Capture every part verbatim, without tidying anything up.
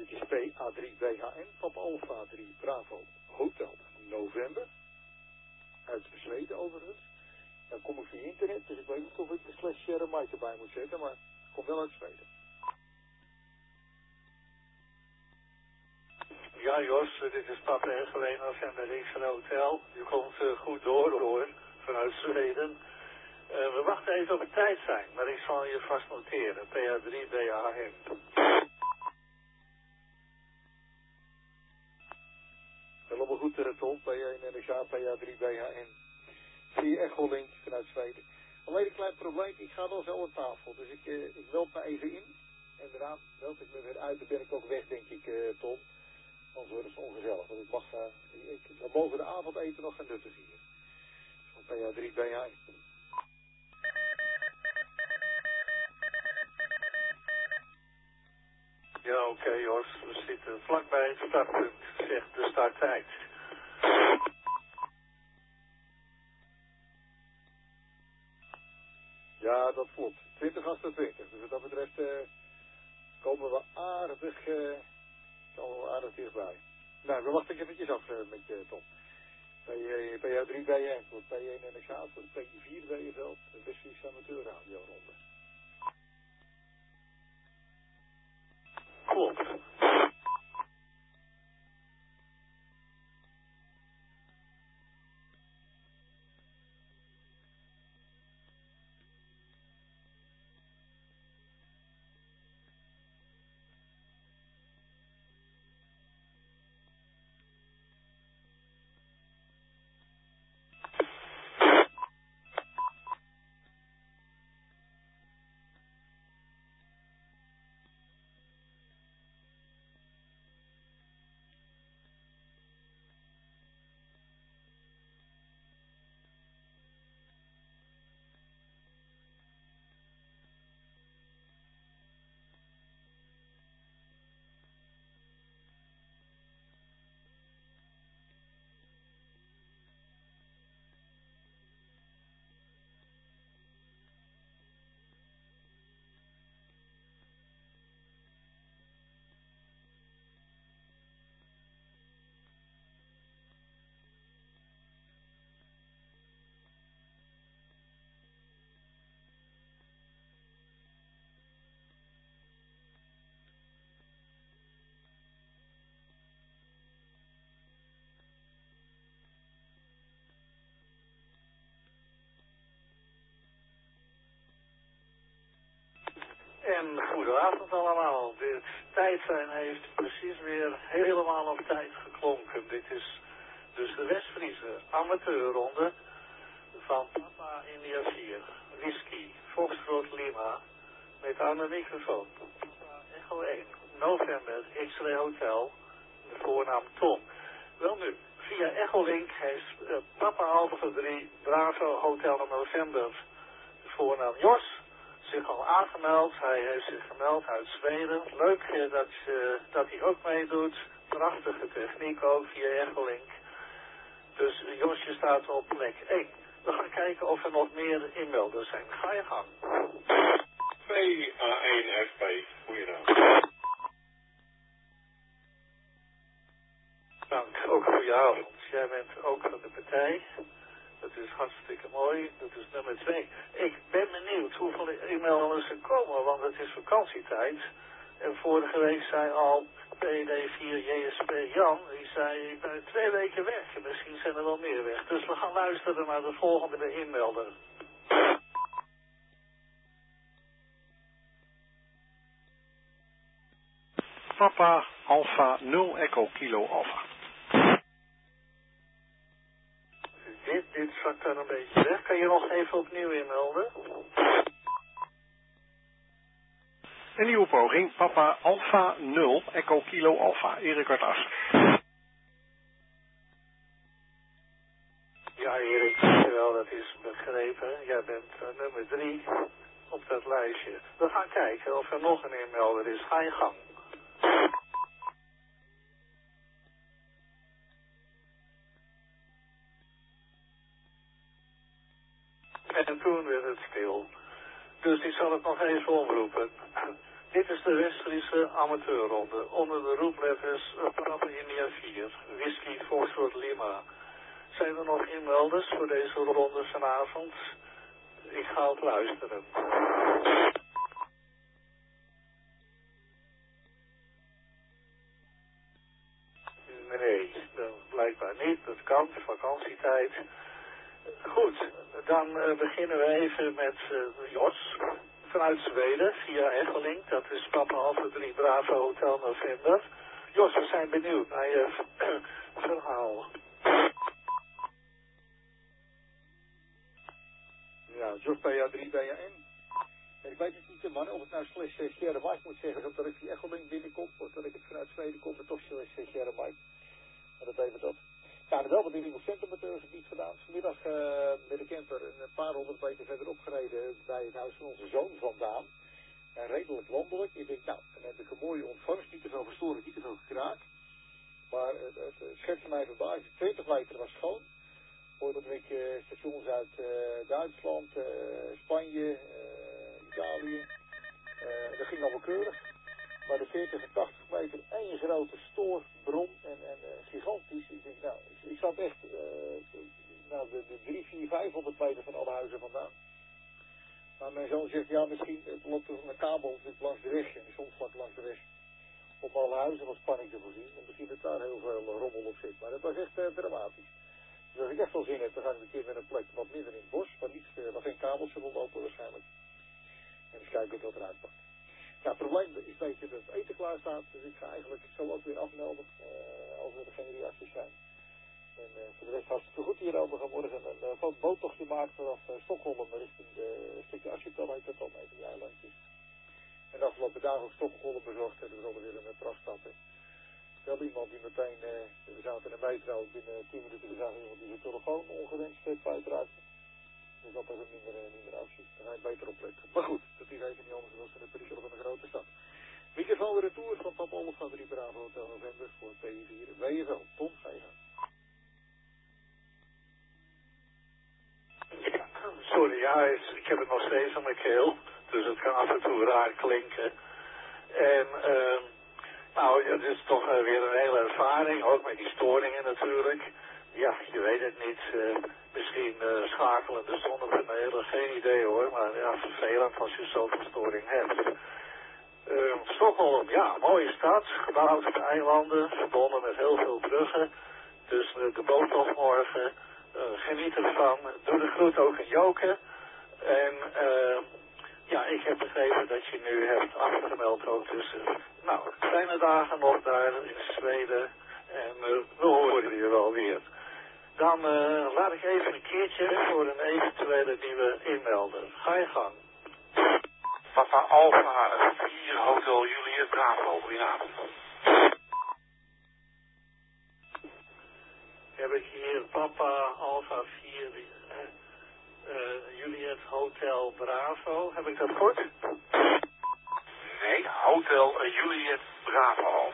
Het is P A drie B H N, Papa Alpha drie Bravo Hotel November. Uit Zweden overigens. Dan kom ik via internet, dus ik weet niet of ik de slash share Mike erbij moet zetten, maar ik kom wel uit Zweden. Ja Jos, dit is Papa Echoling November X Hotel. Je komt uh, goed door hoor, vanuit Zweden. Uh, we wachten even op het tijd zijn, maar ik zal je vast noteren. P A drie B H N. Helemaal goed, uh, Tom. P één N X A, P A drie B H N. Via Echolink vanuit Zweden. Alleen een klein probleem, ik ga wel zo aan tafel. Dus ik, uh, ik meld me even in. En daarna meld ik me weer uit. Dan ben ik ook weg, denk ik, uh, Tom. Anders wordt het ongezellig. Want ik mag, uh, ik, ik, we mogen de avondeten nog gaan nuttigen hier. Van P A drie B H N. Ja, oké okay, Jos. We zitten vlakbij het startpunt, zegt de starttijd. Ja, dat klopt. twintig achtentwintig. Dus wat dat betreft uh, komen we aardig, uh, komen we aardig dichtbij. Nou, dan wacht ik eventjes af uh, met je, Tom. P A drie B N voor P één N X A, voor P vier Wegenveld, de West-Friese amateurradio ronde. Klopt. En goedenavond allemaal. Dit tijdsein heeft precies weer helemaal op tijd geklonken. Dit is dus de West-Friese amateurronde van Papa India vier, Whisky, Foxtrot Lima, met aan de microfoon. Papa Echo één, November, X-Ray Hotel, de voornaam Tom. Wel nu, via Echolink heeft uh, Papa Alpha drie, Bravo Hotel November, de voornaam Jos, zich al aangemeld. Hij heeft zich gemeld uit Zweden. Leuk uh, dat, uh, dat hij ook meedoet. Prachtige techniek ook via Echolink. Dus uh, Josje staat op plek één. We gaan kijken of er nog meer inmelders zijn. Ga je gang. P A één F B, goedenavond. Dank, ook voor jou. Jij bent ook van de partij. Dat is hartstikke mooi. Dat is nummer twee. Ik ben benieuwd hoeveel e-mailers er komen, want het is vakantietijd. En vorige week zei al P D vier J S P Jan, die zei ik ben twee weken weg. Misschien zijn er wel meer weg. Dus we gaan luisteren naar de volgende e-mailder. Papa Alpha nul Echo Kilo Alpha. Dit, dit zakt dan een beetje weg. Kan je nog even opnieuw inmelden? Een nieuwe poging. Papa Alpha nul Echo Kilo Alpha. Erik Artas. Ja Erik, dankjewel. Dat is begrepen. Jij bent uh, nummer drie op dat lijstje. We gaan kijken of er nog een inmelder is. Ga je gang. En toen werd het stil. Dus ik zal het nog even omroepen. Dit is de West-Friese amateurronde. Onder de roepletters Papa India vier, Whisky Foxtrot Lima. Zijn er nog inmelders voor deze ronde vanavond? Ik ga op luisteren. Nee, dat blijkbaar niet. Dat kan, vakantietijd. Goed, dan uh, beginnen we even met uh, Jos vanuit Zweden via Echelink. Dat is Papa Alpha drie Bravo Hotel November. Jos, we zijn benieuwd naar je uh, verhaal. Ja, Jos P A drie B A N. Ik weet het niet, man, of het nou slash Sierra Mike moet zeggen, of dat ik die Echelink binnenkom, of dat ik het vanuit Zweden kom, maar toch slash Sierra Mike. Maar dat even dat. Ja, en wel wat in het centrumateurgebied gedaan. Vanmiddag uh, met de camper een paar honderd meter verderop gereden bij het huis van onze zoon vandaan. En redelijk landelijk. Ik denk, nou, dan heb ik een mooie ontvangst, niet te veel verstoring, niet te veel gekraak. Maar het, het, het schetste mij verbaasd, twintig meter was schoon. Voordat ik uh, stations uit uh, Duitsland, uh, Spanje, uh, Italië, uh, dat ging allemaal keurig. Maar de veertig en tachtig meter, één grote stoorbron en, en uh, gigantisch. Ik denk, nou, ik, ik zat echt uh, nou, de, de drie, vier, vijfhonderd meter van alle huizen vandaan. Maar mijn zoon zegt, ja, misschien het loopt er een kabel langs de weg, en soms vlak langs de weg. Op alle huizen was spanning te voorzien. En misschien dat daar heel veel rommel op zit. Maar dat was echt uh, dramatisch. Dus als ik echt wel zin heb, dan ga ik een keer met een plek wat minder in het bos, waar, niet, uh, waar geen kabels zullen lopen waarschijnlijk. En eens kijken hoe dat eruit pakt. Ja, het probleem is een beetje dat het eten klaar staat, dus ik ga eigenlijk zo ook weer afmelden uh, als er geen reacties zijn. En uh, voor de rest hartstikke goed hier over gaan morgen een uh, boottochtje maken vanaf uh, Stockholm richting een stukje Archipel heet dat dan, even die eilandjes. En de afgelopen dagen ook Stockholm bezocht en we zullen weer een uh, stappen. Wel iemand die meteen, uh, we zaten in de metro, binnen tien minuten we zagen iemand die zijn telefoon ongewenst uh, kwijtraakte. Dus dat is een minder, uh, minder actie. Dan ga je beter opletten. Maar goed, dat is even niet anders dan de perikelen van een grote stad. Microfoon retour van Papa Alpha drie Bravo Hotel November voor P vier W F L. Tom, ga je gaan. Sorry, ja, ik heb het nog steeds aan mijn keel. Dus het kan af en toe raar klinken. En, uh, nou, het is toch uh, weer een hele ervaring. Ook met die storingen natuurlijk. Ja, je weet het niet. Uh, misschien uh, schakelen de zonnepanelen. Geen idee hoor. Maar ja, vervelend als je zoveel storing hebt. Uh, Stockholm, ja, mooie stad. Gebouwd op eilanden. Verbonden met heel veel bruggen. Dus uh, de boottocht morgen. Uh, geniet ervan. Doe de groet ook aan Joke. En uh, ja, ik heb begrepen dat je nu hebt afgemeld ook. Dus uh, nou, fijne dagen nog daar in Zweden. En uh, we horen je wel weer. Dan uh, laat ik even een keertje voor een eventuele nieuwe inmelder. Ga je gang. Papa Alpha vier Hotel Juliet Bravo. Goedenavond. Heb ik hier Papa Alpha vier uh, uh, Juliet Hotel Bravo. Heb ik dat goed? Nee, Hotel uh, Juliet Bravo.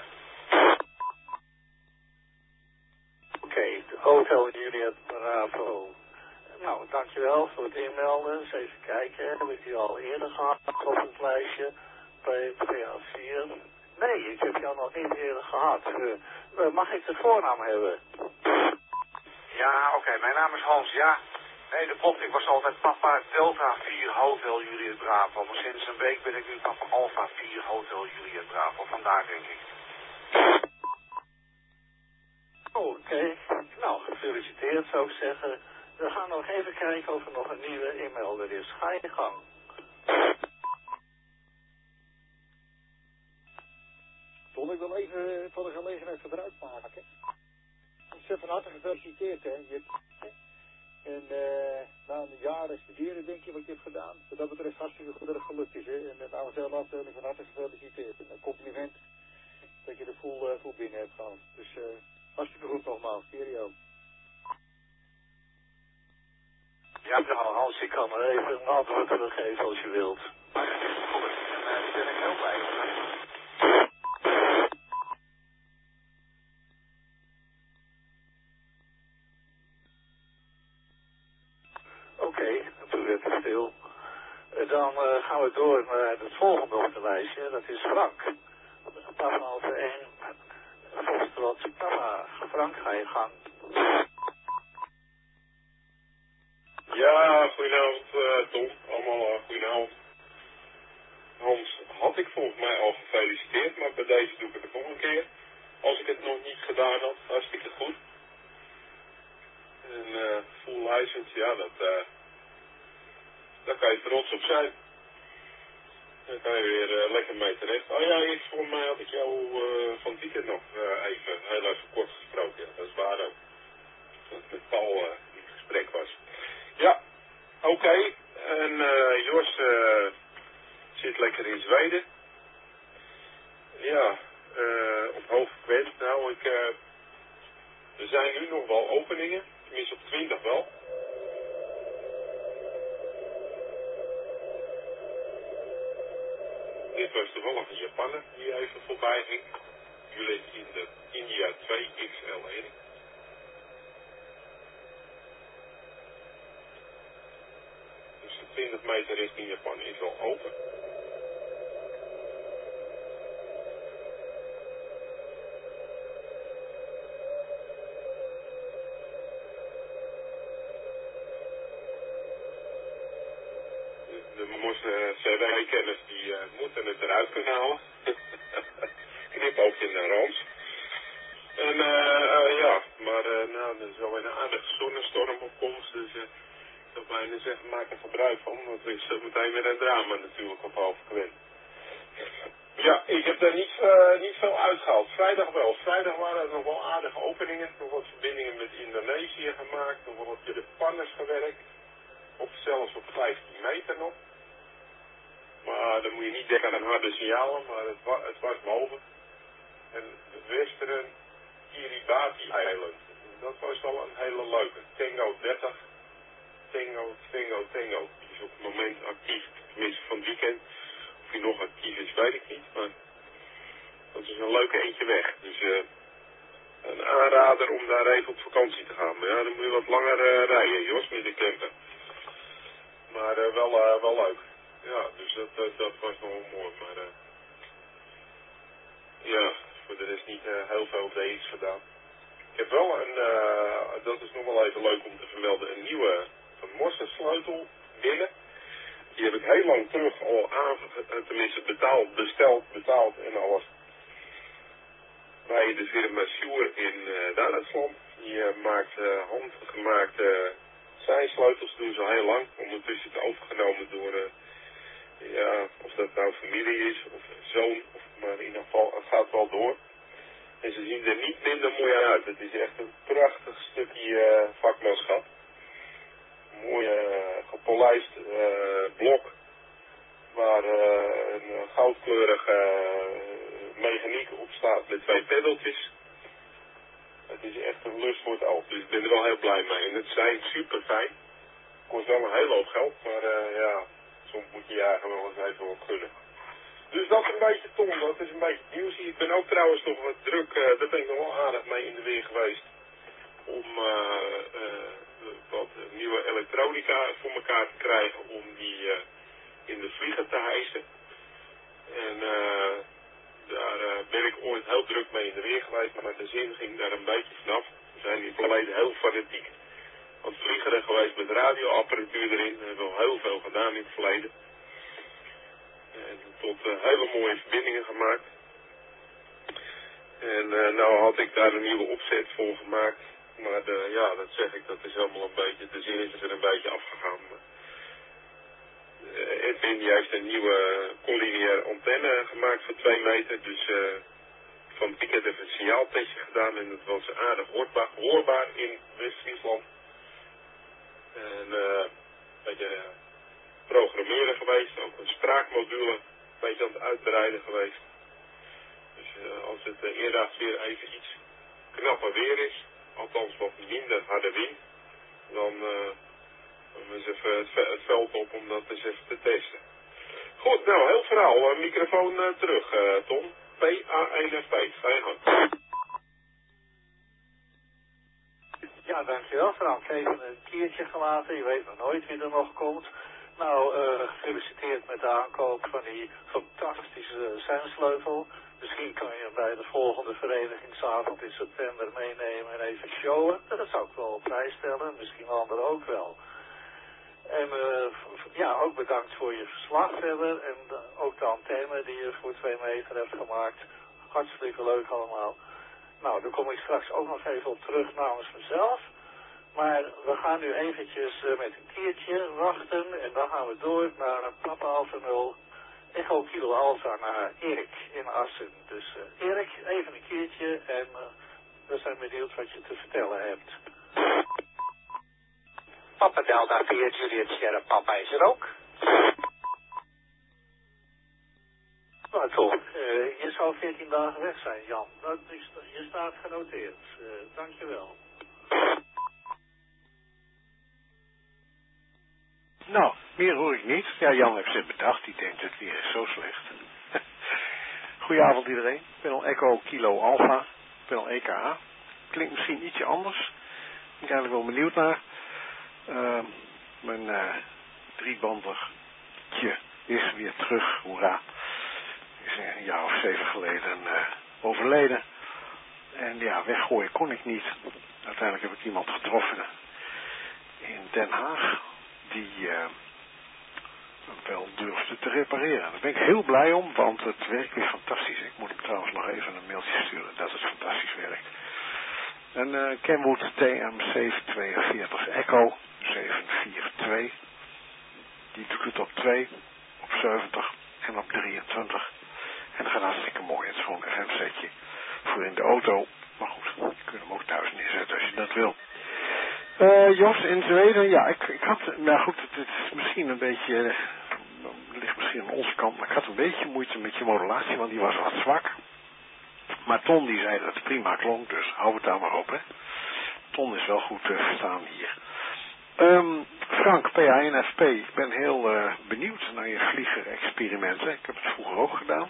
Oké, okay, Hotel Juliet Bravo. Nou, dankjewel voor het inmelden. Eens even kijken, heb ik die al eerder gehad op het lijstje? P A vier. Nee, ik heb jou nog niet eerder gehad. Uh, mag ik de voornaam hebben? Ja, oké, okay, mijn naam is Hans, ja. Nee, dat klopt, ik was altijd Papa Delta vier Hotel Juliet Bravo. Maar sinds een week ben ik nu Papa Alpha vier Hotel Juliet Bravo. Vandaar denk ik. Oké, okay. Nou, gefeliciteerd zou ik zeggen. We gaan nog even kijken of er nog een nieuwe inmelder is. Ga je gang. Tom, ik wil even van de gelegenheid gebruik maken. Ik zeg van harte gefeliciteerd, hè. Je hebt, en uh, na een jaar studeren denk je wat je hebt gedaan. Wat dat betreft hartstikke goed dat het gelukt is, hè. En uh, namens de hele afdeling van harte gefeliciteerd. En een compliment dat je er vol, uh, vol binnen hebt gehad. Dus uh, hartstikke goed nogmaals. Stereo. Ja, nou Hans, ik kan er even een antwoord teruggeven als je wilt. Maar dat is goed. En uh, daar ben ik heel blij mee. Oké, toen werd het stil. Dan uh, gaan we gaan we door naar het volgende op de lijstje. Dat is Frank. Papa over één. Foxtrot, papa. Frank, ga je gang. Ja, goedenavond uh, Tom. Allemaal uh, goedenavond. Hans had ik volgens mij al gefeliciteerd, maar bij deze doe ik het nog een keer. Als ik het nog niet gedaan had, hartstikke goed. En uh, full license, ja, dat, uh, daar kan je trots op zijn. Daar kan je weer uh, lekker mee terecht. Oh ja, eerst volgens mij had ik jou uh, van het weekend nog uh, even heel even kort gesproken. Ja, dat is waar ook. Dat het met Paul uh, in gesprek was. Ja, oké. Okay. En uh, Jos uh, zit lekker in Zweden. Ja, uh, op hoog frequent. Nou, ik, uh, er zijn nu nog wel openingen. Tenminste op twintig wel. Dit was toevallig een Japaner die even voorbij ging. Jullie in de India twee X L één. Dus de twintig meter richting Japan is al open. De Mosse C W-kenners die uh, moeten het eruit kunnen halen. Knipoogje naar Rams. En uh, uh, ja, maar uh, nou, er is wel een aardige zonnestorm op komst, dus uh, ik zou bijna zeggen, maak er gebruik van, want er is zo meteen weer een drama natuurlijk op half kwint. Ja, ik heb daar niet, uh, niet veel uitgehaald. Vrijdag wel. Vrijdag waren er nog wel aardige openingen, nog wat verbindingen met Indonesië gemaakt, nog wel wat Japanners gewerkt, of zelfs op vijftien meter nog. Maar dan moet je niet denken aan een harde signalen, maar het, wa het was boven. En het Western Kiribati-eiland, dat was wel een hele leuke. Tango dertig, Tango, Tango, Tango. Die is op het moment actief, tenminste van het weekend. Of die nog actief is, weet ik niet. Maar dat is een leuke eentje weg. Dus uh, een aanrader om daar even op vakantie te gaan. Maar ja, dan moet je wat langer uh, rijden, Jos, met de camper. Maar uh, wel, uh, wel leuk. Ja, dus dat, dat, dat was nog wel mooi. Maar uh, ja, voor de rest niet uh, heel veel dates gedaan. Ik heb wel een, uh, dat is nog wel even leuk om te vermelden, een nieuwe Van Morsen sleutel binnen. Die heb ik heel lang terug al aange... tenminste betaald, besteld, betaald en alles. Bij de firma Shure in uh, Duitsland. Die uh, maakt uh, handgemaakte uh, zijsleutels, doen ze al heel lang. Ondertussen is het overgenomen door, uh, ja, of dat nou familie is of zoon, of, maar in ieder geval, het gaat wel door. En ze zien er niet minder mooi uit. Het is echt een prachtig stukje uh, vakmanschap. Mooi uh, gepolijst uh, blok. Waar uh, een goudkleurige uh, mechaniek op staat met twee peddeltjes. Het is echt een lust voor het oog. Dus ik ben er wel heel blij mee. En het zijn super fijn. Kost wel een hele hoop geld. Maar uh, ja, soms moet je je eigen wel eens even wat gunnen. Dus dat is een beetje Tom, dat is een beetje nieuws. Ik ben ook trouwens nog wat druk, uh, daar ben ik nog wel aardig mee in de weer geweest. Om uh, uh, wat nieuwe elektronica voor elkaar te krijgen om die uh, in de vlieger te hijsen. En uh, daar uh, ben ik ooit heel druk mee in de weer geweest, maar de zin ging daar een beetje vanaf. We zijn in het verleden heel fanatiek aan het vliegeren geweest met radioapparatuur erin. We hebben al heel veel gedaan in het verleden. En tot uh, hele mooie verbindingen gemaakt. En uh, nou had ik daar een nieuwe opzet voor gemaakt. Maar de, ja, dat zeg ik, dat is helemaal een beetje, de zin is er een beetje afgegaan. Uh, Edwin die heeft een nieuwe collineaire antenne gemaakt van twee meter. Dus uh, van het weekend even een signaaltestje gedaan. En dat was aardig hoorbaar, hoorbaar in West-Friesland. En uh, een beetje... Uh, programmeren geweest, ook een spraakmodule een beetje aan het uitbreiden geweest. Dus uh, als het uh, eerder weer even iets knapper weer is, althans wat minder harde wind, dan uh, we eens even het, het veld op om dat eens even te testen. Goed, nou, heel verhaal. Uh, microfoon uh, terug, uh, Tom. P A één F P, ga je gang. Ja, dankjewel Frank. Even een kiertje gelaten. Je weet nog nooit wie er nog komt. Nou, uh, gefeliciteerd met de aankoop van die fantastische seinsleutel. Misschien kan je hem bij de volgende verenigingsavond in september meenemen en even showen. Dat zou ik wel op prijs stellen, misschien anderen ook wel. En uh, ja, ook bedankt voor je verslag verder en uh, ook de antenne die je voor twee meter hebt gemaakt. Hartstikke leuk allemaal. Nou, daar kom ik straks ook nog even op terug namens mezelf. Maar we gaan nu eventjes uh, met een keertje wachten en dan gaan we door naar Papa Alpha nul Echo Kilo Alpha naar Erik in Assen. Dus uh, Erik, even een keertje en uh, we zijn benieuwd wat je te vertellen hebt. Papa Delta vier Juliet Sierra Papa is er ook. Nou toch, uh, je zou veertien dagen weg zijn, Jan. Dat is, je staat genoteerd. Uh, dankjewel. Nou, meer hoor ik niet. Ja, Jan heeft zich bedacht. Die denkt het weer is zo slecht. Goedenavond iedereen. Ik ben al Echo Kilo Alpha. Ik ben al E K H. Klinkt misschien ietsje anders. Ik ben eigenlijk wel benieuwd naar. Uh, mijn uh, driebandigje is weer terug. Hoera. Is een jaar of zeven geleden uh, overleden. En ja, weggooien kon ik niet. Uiteindelijk heb ik iemand getroffen in Den Haag die uh, wel durfde te repareren. Daar ben ik heel blij om, want het werkt weer fantastisch. Ik moet hem trouwens nog even een mailtje sturen dat het fantastisch werkt. Een uh, Kenwood T M zevenhonderdtweeënveertig Echo zevenhonderdvierentwintig. Die doet het op twee, op zeventig en op drieëntwintig. En dat gaat hartstikke mooi. Het is gewoon een F M setje voor in de auto. Maar goed, je kunt hem ook thuis neerzetten als je dat wil. Uh, Jos in Zweden, ja, ik, ik had, nou goed, het, het is misschien een beetje, uh, het ligt misschien aan onze kant, maar ik had een beetje moeite met je modulatie, want die was wat zwak. Maar Ton die zei dat het prima klonk, dus hou het daar maar op, hè. Ton is wel goed te uh, verstaan hier. Um, Frank, P A N F P, ik ben heel uh, benieuwd naar je vliegerexperimenten. Ik heb het vroeger ook gedaan.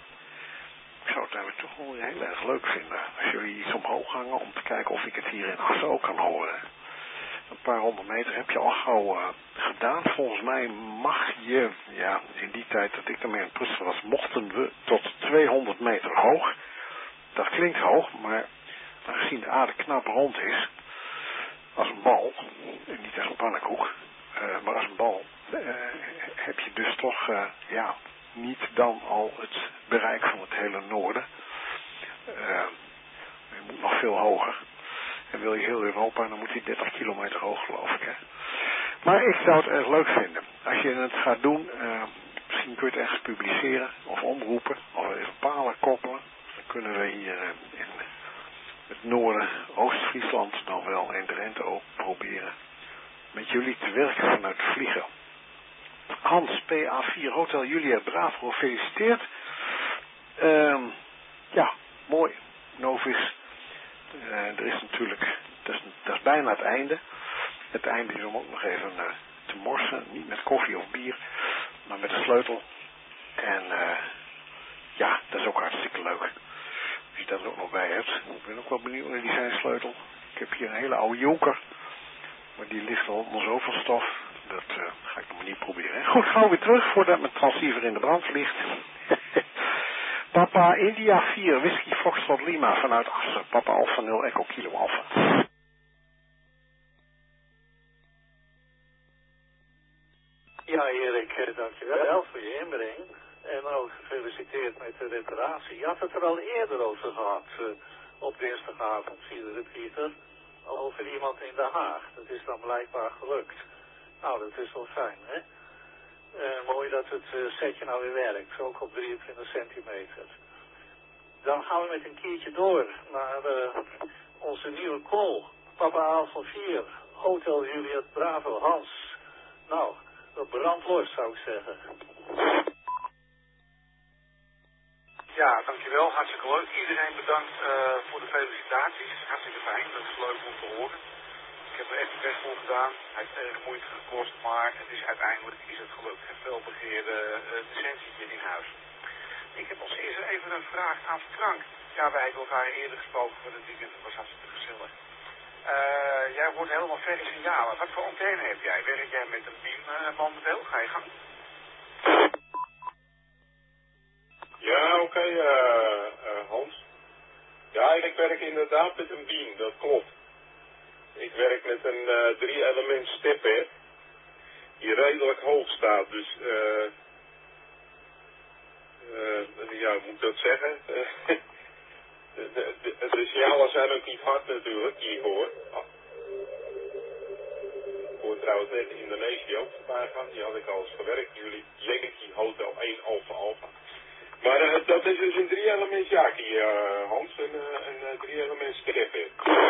Ik zou het eigenlijk toch wel heel erg leuk vinden als jullie iets omhoog hangen om te kijken of ik het hier in Assen ook kan horen. Een paar honderd meter heb je al gauw uh, gedaan. Volgens mij mag je, ja, in die tijd dat ik ermee aan het prutsen was, mochten we tot tweehonderd meter hoog. Dat klinkt hoog, maar aangezien de aarde knap rond is, als een bal, en niet als een pannenkoek, uh, maar als een bal, uh, heb je dus toch, uh, ja, niet dan al het bereik van het hele noorden. Uh, je moet nog veel hoger. En wil je heel Europa, dan moet hij dertig kilometer hoog, geloof ik, hè. Maar ik zou het erg leuk vinden. Als je het gaat doen, uh, misschien kun je het ergens publiceren, of omroepen, of even palen koppelen. Dan kunnen we hier uh, in het noorden, Oost-Friesland, dan wel in Drenthe ook proberen met jullie te werken vanuit de vliegen. Hans, P A vier Hotel Juliet Bravo, gefeliciteerd. Uh, ja, mooi. Novis. Uh, er is natuurlijk, dat is, dat is bijna het einde. Het einde is om ook nog even uh, te morsen. Niet met koffie of bier, maar met een sleutel. En uh, ja, dat is ook hartstikke leuk. Als je dat er ook nog bij hebt. Ik ben ook wel benieuwd naar die zijn sleutel. Ik heb hier een hele oude jonker. Maar die ligt al onder zoveel stof. Dat uh, ga ik nog maar niet proberen. Goed, gaan we weer terug voordat mijn transceiver in de brand vliegt. Papa India vier, Whisky Foxtrot Lima vanuit Assen. Papa Alpha nul, Echo Kilo Alpha. Ja, Erik, dankjewel voor je inbreng. En ook gefeliciteerd met de reparatie. Je had het er al eerder over gehad, uh, op dinsdagavond, via de repeater, over iemand in Den Haag. Dat is dan blijkbaar gelukt. Nou, dat is wel fijn, hè? Uh, mooi dat het uh, setje nou weer werkt, ook op drieëntwintig centimeter. Dan gaan we met een keertje door naar uh, onze nieuwe call. Papa Alpha vier, Hotel Juliet Bravo, Hans. Nou, dat brandt los, zou ik zeggen. Ja, dankjewel. Hartstikke leuk. Iedereen bedankt uh, voor de felicitaties. Hartstikke fijn. Dat is leuk om te horen. Ik heb er echt mijn best voor gedaan. Hij heeft erg moeite gekost, maar het is uiteindelijk is het gelukt. Het felbegeerde uh, licentie in huis. Ik heb als eerste even een vraag aan Frank. Ja, wij hebben elkaar eerder gesproken voor het weekend. Dat was hartstikke gezellig. Uh, jij hoort helemaal verre signalen. Wat voor antenne heb jij? Werk jij met een beam uh, momenteel? Ga je gang? Ja, oké, okay, uh, uh, Hans. Ja, ik werk inderdaad met een beam, dat klopt. Ik werk met een uh, drie-element stepper die redelijk hoog staat. Dus, uh, uh, ja, hoe moet ik dat zeggen? de, de, de, de signalen zijn ook niet hard natuurlijk, die ik hoor. Oh. Ik hoor trouwens net Indonesië ook voorbij gaan. Die had ik al eens gewerkt. Jullie Yankee Hotel één Alpha Alpha. Maar uh, dat is dus een drie-element jackie, uh, Hans. Een, uh, een uh, drie-element stepper.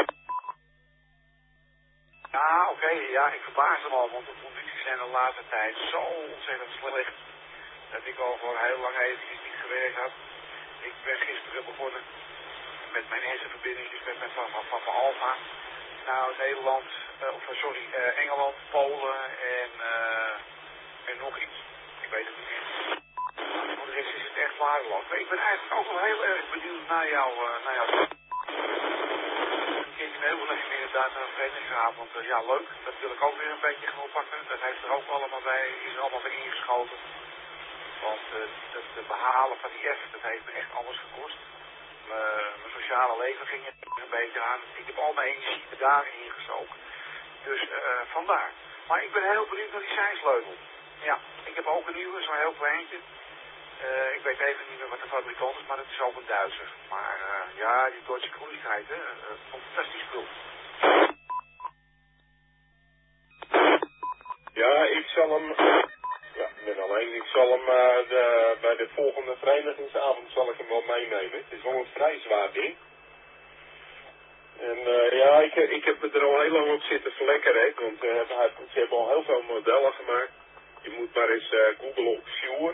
Ja, oké, okay, ja, ik verbaas hem al, want de condities zijn de laatste tijd zo ontzettend slecht dat ik al voor heel lang eventjes niet gewerkt had. Ik ben gisteren begonnen met mijn eerste verbindingjes met mijn van, van, van Alfa. Nou, Nederland, uh, of sorry, uh, Engeland, Polen en, uh, en nog iets. Ik weet het niet meer. Voor de rest is het echt waardeloos. Maar ik ben eigenlijk ook wel heel erg benieuwd naar jou, uh, naar jou. Een keertje heel veel inderdaad naar een verenigingsavond. Uh, ja, leuk. Dat wil ik ook weer een beetje gaan oppakken. Dat heeft er ook allemaal bij, is er allemaal bij ingeschoten. Want uh, het, het behalen van die F, dat heeft me echt alles gekost. Uh, mijn sociale leven ging er een beetje aan. Ik heb al mijn energie daarin gestoken. Dus uh, vandaar. Maar ik ben heel benieuwd naar die zijsleutel. Ja, ik heb ook een nieuwe, zo'n heel kleintje. Uh, ik weet even niet meer wat de fabrikant is, maar het is ook een Duitser. Maar uh, ja, die Duitse kroeligheid, hè. Uh, fantastisch spul. Ja, ik zal hem... Ja, ik ben alleen. Ik zal hem uh, de, bij de volgende verenigingsavond zal ik hem wel meenemen. Het is wel een vrij zwaar ding. En uh, ja, ik, ik heb het er al heel lang op zitten verlekkeren. Want uh, ze hebben al heel veel modellen gemaakt. Je moet maar eens uh, googlen op Shure.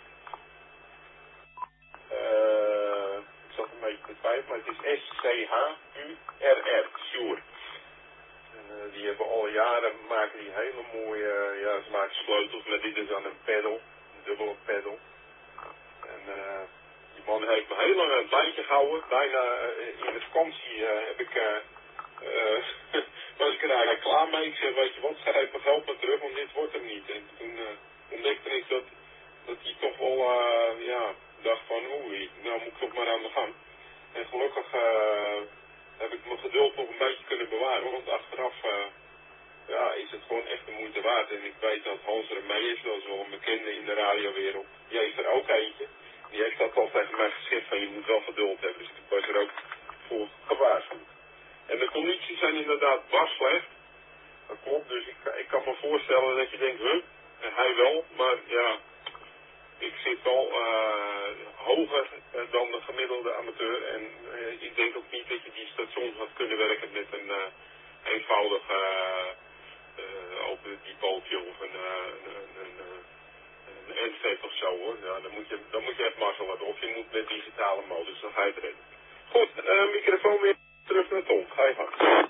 Uh, ik zat een beetje te twijfelen, maar het is S C H U R R, Shure. Uh, die hebben al jaren, maken die hele mooie, uh, ja, ze maken sleutels, maar dit is dan een pedal, een dubbele pedal. En uh, die man heeft me heel lang aan het lijntje gehouden. Bijna uh, in de vakantie uh, heb ik, uh, uh, was ik er eigenlijk klaar mee. Ik zei, weet je wat, schrijf mijn geld maar terug, want dit wordt hem niet. En toen uh, ontdekte ik dat, dat hij toch wel, uh, ja, dacht van, oei, nou moet ik toch maar aan de gang. En gelukkig uh, heb ik mijn geduld nog een beetje kunnen bewaren, want achteraf uh, ja, is het gewoon echt de moeite waard. En ik weet dat Hans er mee is, dat is wel een bekende in de radiowereld. Die heeft er ook eentje. Die heeft dat al tegen mij gezegd van je moet wel geduld hebben. Dus ik was er ook voor gewaarschuwd. En de condities zijn inderdaad bar slecht. Dat klopt, dus ik, ik kan me voorstellen dat je denkt, huh, en hij wel, maar ja, ik zit wel uh, hoger uh, dan de gemiddelde amateur. En uh, ik denk ook niet dat je die stations had kunnen werken met een uh, eenvoudig uh, uh, open dipootje of een, uh, een, een, een, een endset of zo hoor. Ja, dan, moet je, dan moet je echt mazzel hebben. Of je moet met digitale modus, dan ga je erin. Goed, uh, microfoon weer terug naar Tom. Ga je gang.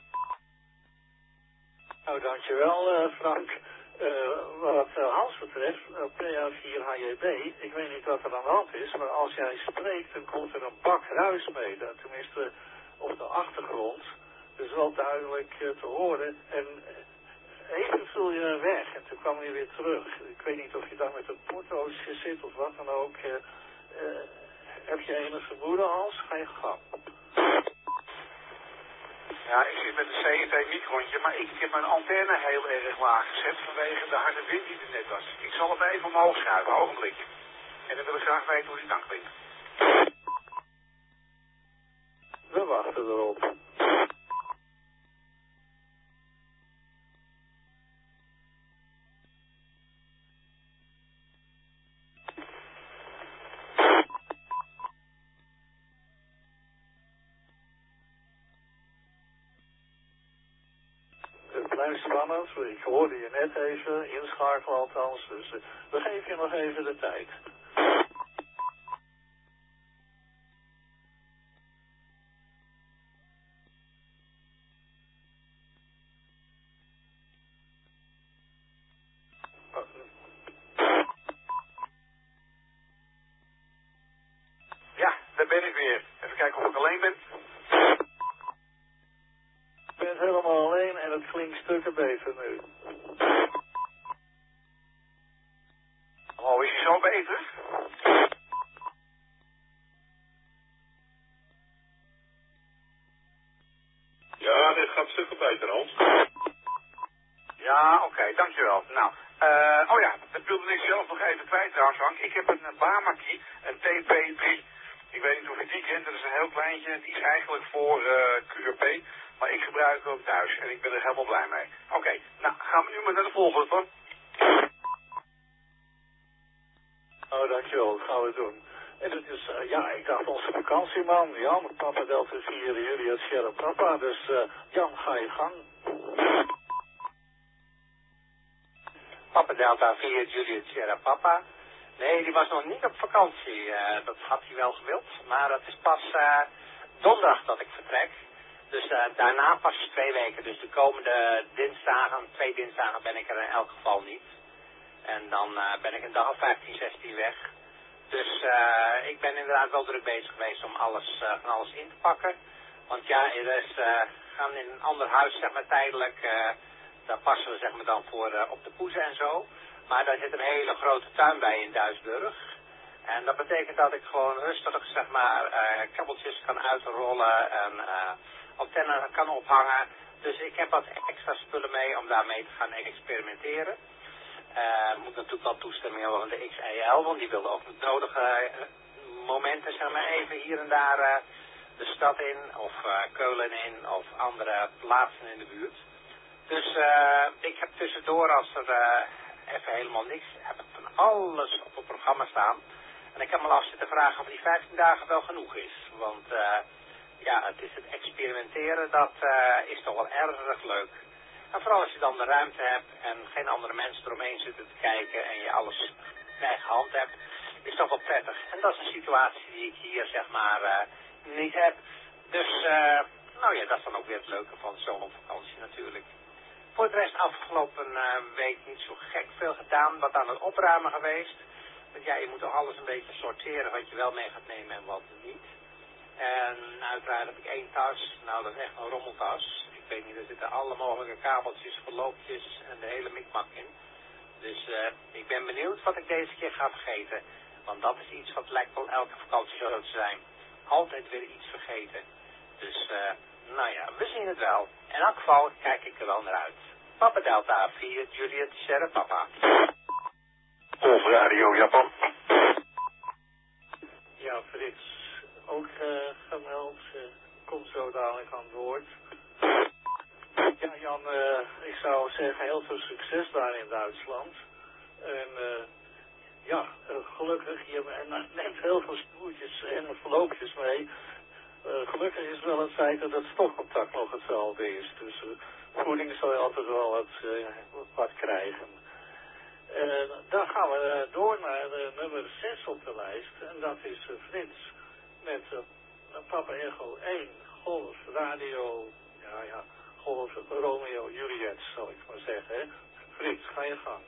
Nou, dankjewel uh, Frank. Uh, wat uh, Hans betreft, uh, P A vier H J B, ik weet niet wat er aan de hand is, maar als jij spreekt, dan komt er een bak ruis mee. Dan, tenminste, op de achtergrond. Dus wel duidelijk uh, te horen. En uh, even viel je weg en toen kwam je weer terug. Ik weet niet of je daar met een portootje zit of wat dan ook. Uh, uh, heb je enig vermoeden, Hans? Ga je gang. Ja, ik zit met een C T microontje, maar ik heb mijn antenne heel erg laag gezet vanwege de harde wind die er net was. Ik zal het even omhoog schuiven, een ogenblikje. En dan wil ik graag weten hoe die dan klinkt. We wachten erop. Het blijft spannend, ik hoorde je net even, inschakelen althans, dus uh, we geven je nog even de tijd. Ja, daar ben ik weer. Even kijken of ik alleen ben. Je bent helemaal het klinkt stukken beter nu. Oh, is hij zo beter? Ja, dit gaat stukken beter, Hans. Ja, oké, okay, dankjewel. Nou, uh, oh ja, dat wilde ik zelf nog even kwijt trouwens, Hank. Ik heb een Bamaki, een T P drie. Ik weet niet of je die kent, dat is een heel kleintje. Die is eigenlijk voor uh, Q R P, maar ik gebruik hem thuis en ik ben er helemaal blij mee. Oké, okay, nou gaan we nu maar naar de volgende, hoor. Oh, dankjewel, dat gaan we doen. En het is, uh, ja, ik dacht onze vakantieman, Jan, Papa Delta vier, jullie het Sierra Papa. Dus uh, Jan, ga je gang. Papa Delta vier, Juliet Sierra Papa. Nee, die was nog niet op vakantie. Uh, dat had hij wel gewild. Maar het is pas uh, donderdag dat ik vertrek. Dus uh, daarna pas twee weken. Dus de komende dinsdagen, twee dinsdagen ben ik er in elk geval niet. En dan uh, ben ik een dag of vijftien, zestien weg. Dus uh, ik ben inderdaad wel druk bezig geweest om alles, uh, van alles in te pakken. Want ja, er is, uh, gaan in een ander huis, zeg maar tijdelijk... Uh, Daar passen we zeg maar dan voor uh, op de poezen en zo. Maar daar zit een hele grote tuin bij in Duisburg. En dat betekent dat ik gewoon rustig zeg maar uh, kabbeltjes kan uitrollen en uh, antennen kan ophangen. Dus ik heb wat extra spullen mee om daarmee te gaan experimenteren. Uh, moet natuurlijk wel toestemming hebben van de X E L, want die wilde ook met nodige uh, momenten zeg maar even hier en daar uh, de stad in of uh, Keulen in of andere plaatsen in de buurt. Dus uh, ik heb tussendoor, als er uh, even helemaal niks, heb ik van alles op het programma staan. En ik heb me al af zitten vragen of die vijftien dagen wel genoeg is. Want uh, ja, het is het experimenteren, dat uh, is toch wel erg leuk. En vooral als je dan de ruimte hebt en geen andere mensen eromheen zitten te kijken en je alles in eigen hand hebt, is toch wel prettig. En dat is een situatie die ik hier zeg maar uh, niet heb. Dus uh, nou ja, dat is dan ook weer het leuke van zo'n vakantie natuurlijk. Voor de rest afgelopen uh, week niet zo gek veel gedaan, wat aan het opruimen geweest. Want ja, je moet toch alles een beetje sorteren wat je wel mee gaat nemen en wat niet. En uiteraard heb ik één tas, nou dat is echt een rommeltas. Ik weet niet, er zitten alle mogelijke kabeltjes, verloopjes en de hele mikmak in. Dus uh, ik ben benieuwd wat ik deze keer ga vergeten. Want dat is iets wat lijkt wel elke vakantie zo te zijn. Altijd weer iets vergeten. Dus uh, nou ja, we zien het wel. In elk geval kijk ik er wel naar uit. Papa Delta vier, Juliet Sierra Papa. Golf Radio Japan. Ja, Frits. Ook uh, gemeld. Uh, komt zo dadelijk aan het woord. Ja, Jan, uh, ik zou zeggen heel veel succes daar in Duitsland. En uh, ja, uh, gelukkig, je neemt heel veel snoertjes en verloopjes mee. Uh, gelukkig is wel het feit dat het stopcontact nog hetzelfde is. Dus uh, voeding zal je altijd wel wat, uh, wat krijgen. Uh, dan gaan we uh, door naar uh, nummer zes op de lijst. En dat is uh, Frits. Met uh, Papa Echo één, Golf Radio, ja ja, Golf Romeo Juliet, zal ik maar zeggen. Hè? Frits, ga je gang.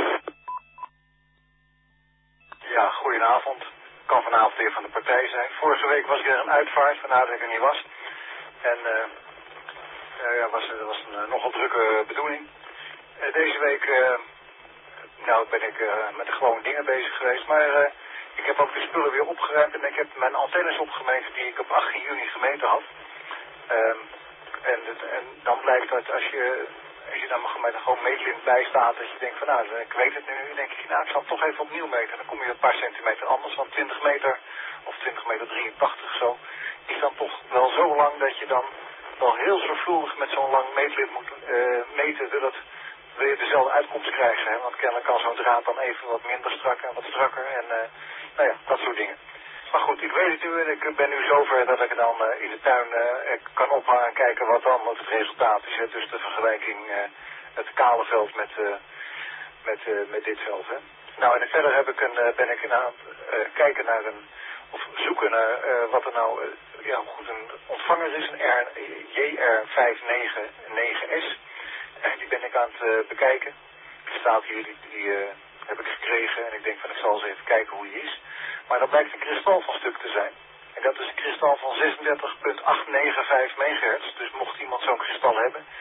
Ja, goedenavond. Kan vanavond weer van de partij zijn. Vorige week was ik er een uitvaart, vandaar dat ik er niet was. En uh, uh, ja, was, dat was een uh, nogal drukke bedoeling. Uh, deze week uh, nou, ben ik uh, met de gewone dingen bezig geweest, maar uh, ik heb ook de spullen weer opgeruimd en ik heb mijn antennes opgemeten die ik op achttien juni gemeten had. Uh, en, en dan blijkt dat als je, als je dan met een gewoon meetlint bij staat, dat je denkt van nou, ik weet het nu, dan denk je, nou ik zal het toch even opnieuw meten. Dan kom je een paar centimeter anders, want twintig meter of twintig meter drieëntachtig zo, is dan toch wel zo lang dat je dan wel heel zorgvuldig met zo'n lang meetlint moet uh, meten, zodat wil je dezelfde uitkomst krijgen. Hè? Want kennelijk kan zo'n draad dan even wat minder strak en wat strakker en uh, nou ja, dat soort dingen. Maar goed, ik weet het nu en ik ben nu zover dat ik dan uh, in de tuin uh, kan ophangen en kijken wat dan het resultaat is. Hè? Dus de vergelijking, uh, het kale veld met, uh, met, uh, met dit veld. Hè? Nou en verder heb ik een, uh, ben ik aan het uh, kijken naar een, of zoeken naar uh, wat er nou, uh, ja, goed een ontvanger is, een J R vijf negen negen S. En die ben ik aan het uh, bekijken. Die staat hier, die, die uh, heb ik gekregen en ik denk van ik zal eens even kijken hoe die is. Maar dat blijkt een kristal van stuk te zijn. En dat is een kristal van zesendertig komma achthonderdnegenenvijftig megahertz. Dus mocht iemand zo'n kristal hebben,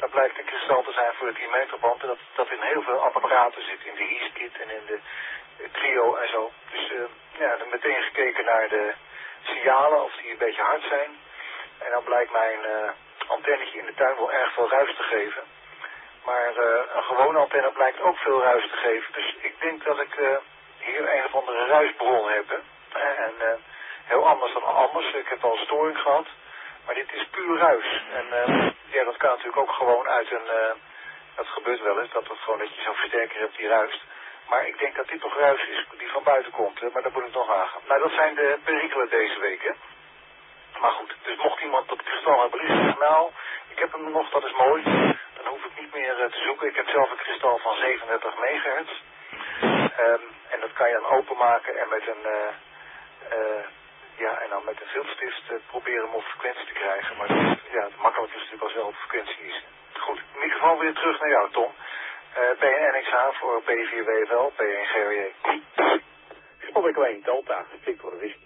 Dat blijkt een kristal te zijn voor de tien meter band. En dat, dat in heel veel apparaten zit. In de Heath-kit en in de Trio en zo. Dus uh, ja, dan meteen gekeken naar de signalen, of die een beetje hard zijn. En dan blijkt mijn uh, antennetje in de tuin wel erg veel ruis te geven. Maar uh, een gewone antenne blijkt ook veel ruis te geven. Dus ik denk dat ik uh, hier een of andere ruisbron heb. Hè? En uh, heel anders dan anders. Ik heb al storing gehad. Maar dit is puur ruis. En uh, ja, dat kan natuurlijk ook gewoon uit een... Uh, dat gebeurt wel eens, dat, het gewoon, dat je zo'n versterker hebt die ruist. Maar ik denk dat dit toch ruis is die van buiten komt. Hè? Maar dat moet ik nog aangaan. Nou, dat zijn de perikelen deze week, hè. Maar goed, dus mocht iemand dat kristal hebben liggen, nou, ik heb hem nog, dat is mooi. Dan hoef ik niet meer uh, te zoeken. Ik heb zelf een kristal van zevenendertig megahertz. Um, en dat kan je dan openmaken en met een... Uh, uh, Ja, en dan met een filterstift uh, proberen hem op frequentie te krijgen. Maar dat, ja, het makkelijke is natuurlijk als wel op frequentie is. Goed, de microfoon weer terug naar jou, Tom. Uh, P N N X H voor P vier W F L, P één G R J. Spot twee Delta, Victor Whisky.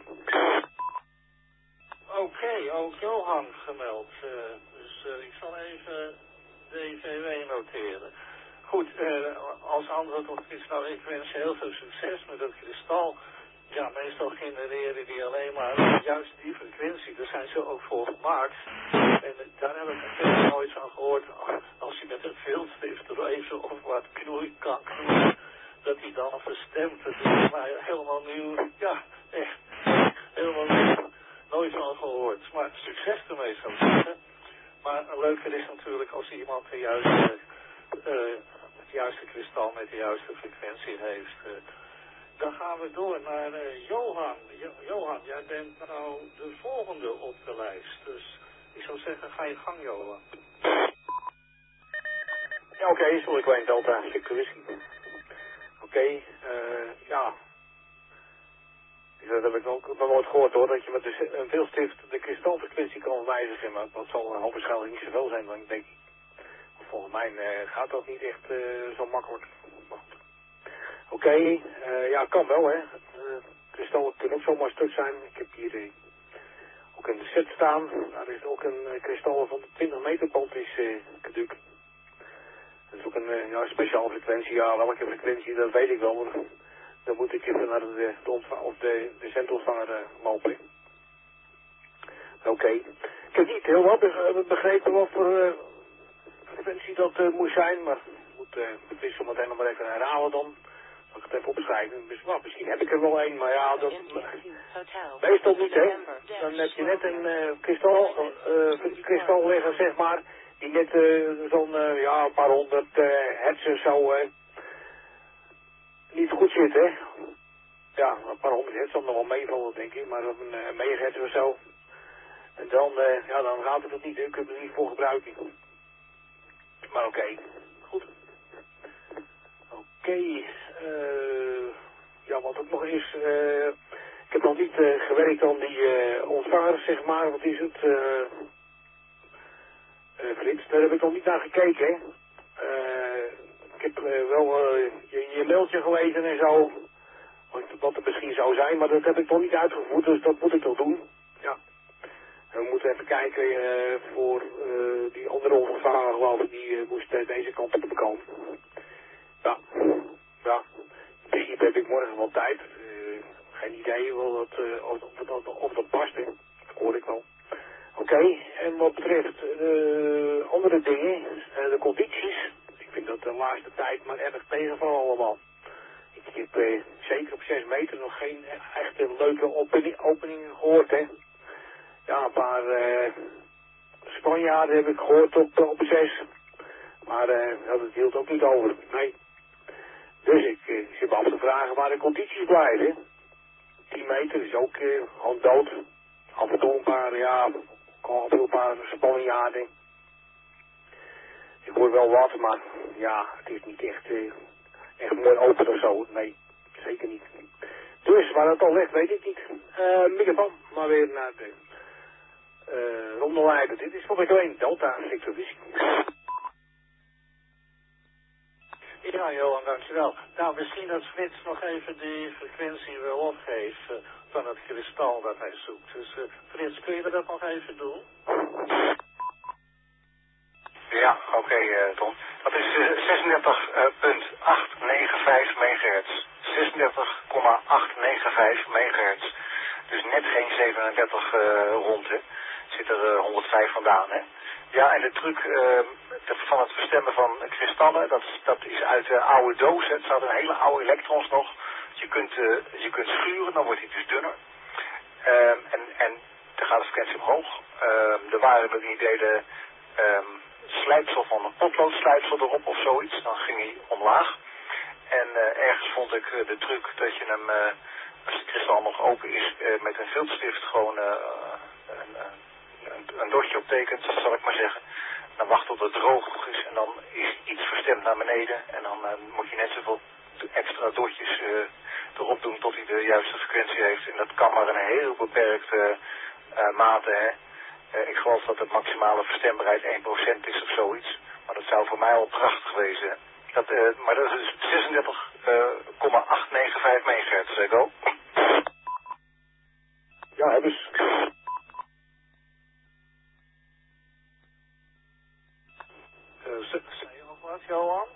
Oké, okay, ook Johan gemeld. Uh, dus uh, ik zal even D V W noteren. Goed, uh, als antwoord op is nou, ik wens je heel veel succes met het kristal. Ja, meestal genereren die alleen maar juist die frequentie. Daar zijn ze ook voor gemaakt. En daar heb ik natuurlijk nooit van gehoord. Als je met een filtstift er even of wat knoei kan knoeien, dat hij dan verstemt. Dat is maar helemaal nieuw. Ja, echt. Helemaal nieuw. Nooit van gehoord. Maar succes ermee zou ik zeggen. Maar leuker is natuurlijk als iemand de juiste, uh, het juiste kristal met de juiste frequentie heeft. Uh, Dan gaan we door naar uh, Johan. Jo Johan, jij bent nou de volgende op de lijst. Dus ik zou zeggen, ga je gang, Johan. Ja, oké, okay, sorry, Klein Delta, Victor Whisky. Oké, okay, uh, ja. Dat heb ik nog, nog nooit gehoord hoor, dat je met de, een veelstift de kristalfrequentie kan wijzigen. Maar dat zal een hoogwaarschijnlijk niet zoveel zijn, want ik denk, volgens mij uh, gaat dat niet echt uh, zo makkelijk. Oké, okay, uh, ja, kan wel hè. Uh, kristallen kunnen ook zomaar stuk zijn. Ik heb hier uh, ook in de set staan. Daar is ook een uh, kristal van de twintig meter band is uh, caduc. Dat is ook een uh, ja, speciale frequentie. Ja, welke frequentie, dat weet ik wel. Maar dan moet ik even naar de, de, ontva of de, de zendontvanger uh, lopen. Oké. Okay. Ik heb niet heel wat begrepen wat voor uh, frequentie dat uh, moest zijn. Maar ik moet uh, het zo meteen nog maar even herhalen dan. Ik het even opschrijven. Dus, nou, misschien heb ik er wel een, maar ja, dat meestal niet, hè. Dan heb je net een uh, kristal, uh, kristal liggen, zeg maar, die net uh, zo'n, uh, ja, een paar honderd uh, hertz of zo uh, niet goed zit, hè. Ja, een paar honderd hertz zal nog wel meevallen, denk ik, maar een uh, megahertz of zo. En dan, uh, ja, dan gaat het het niet, hè. Kun je het niet voor gebruiken. Maar oké, okay. Goed. Oké, okay. Uh, ja, wat ook nog is, uh, ik heb nog niet uh, gewerkt aan die uh, ontvanger, zeg maar, wat is het, uh, uh, Frits, daar heb ik nog niet naar gekeken, hè. Uh, ik heb uh, wel uh, je, je mailtje gelezen en zo, wat er misschien zou zijn, maar dat heb ik nog niet uitgevoerd, dus dat moet ik nog doen, ja. En we moeten even kijken uh, voor uh, die andere ontvanger, geloof ik, die uh, moest uh, deze kant op komen. Ja, ja. In principe heb ik morgen wel tijd. Uh, geen idee wel dat, uh, of, of, of, of dat past, hè. Dat hoor ik wel. Oké, okay. En wat betreft uh, andere dingen, uh, de condities. Ik vind dat de laatste tijd maar erg tegenvallen allemaal. Ik heb uh, zeker op zes meter nog geen echt een leuke opening, opening gehoord, hè. Ja, een paar uh, Spanjaarden heb ik gehoord op, op zes. Maar uh, dat hield ook niet over. Nee. Dus ik, ik zit me af te vragen waar de condities blijven. tien meter is ook uh, gewoon dood. Af en toe een paar, ja, af en toe een paar Spanjaarden. Ik hoor wel wat, maar ja, het is niet echt, uh, echt mooi open of zo. Nee, zeker niet. Dus waar het al ligt, weet ik niet. Uh, microfoon, maar weer naar de uh, rondellijden. Dit is voor mij alleen Delta, Victor Whisky. Ja, Johan, dankjewel. Nou, misschien dat Frits nog even die frequentie wil opgeven van het kristal dat hij zoekt. Dus uh, Frits, kun je dat nog even doen? Ja, Oké, okay, uh, Tom. Dat is uh, zesendertig komma achthonderdnegenenvijftig megahertz. zesendertig komma achthonderdnegenenvijftig megahertz. Dus net geen zevenendertig uh, rond, hè. Zit er uh, honderdvijf vandaan, hè. Ja, en de truc uh, van het verstemmen van kristallen, dat, dat is uit de oude doos. Hè. Het staat een hele oude elektrons nog. Je kunt, uh, je kunt schuren, dan wordt hij dus dunner. Uh, en, en dan gaat de frequentie omhoog. Uh, er waren met die deden um, slijpsel van een potloodslijpsel erop of zoiets. Dan ging hij omlaag. En uh, ergens vond ik uh, de truc dat je hem, uh, als het kristal nog open is, uh, met een filterstift gewoon uh, een, een, een dotje optekent, zal ik maar zeggen. Dan wacht tot het droog is en dan is iets verstemd naar beneden. En dan uh, moet je net zoveel extra dotjes uh, erop doen tot hij de juiste frequentie heeft. En dat kan maar een heel beperkte uh, mate, hè. Uh, ik geloof dat de maximale verstembaarheid één procent is of zoiets. Maar dat zou voor mij al prachtig wezen. Dat, uh, maar dat is dus zesendertig komma achthonderdnegenenvijftig megahertz, zeg ik al. Ja, hebben ze. Uh, zei je nog wat, Johan?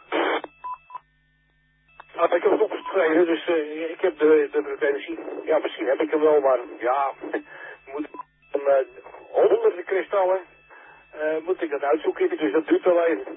Ah, ik heb het opgeschreven, dus uh, ik heb de, de frequentie. Ja, misschien heb ik hem wel, maar ja, moet uh, honderden kristallen uh, moet ik dat uitzoeken, dus dat duurt wel even.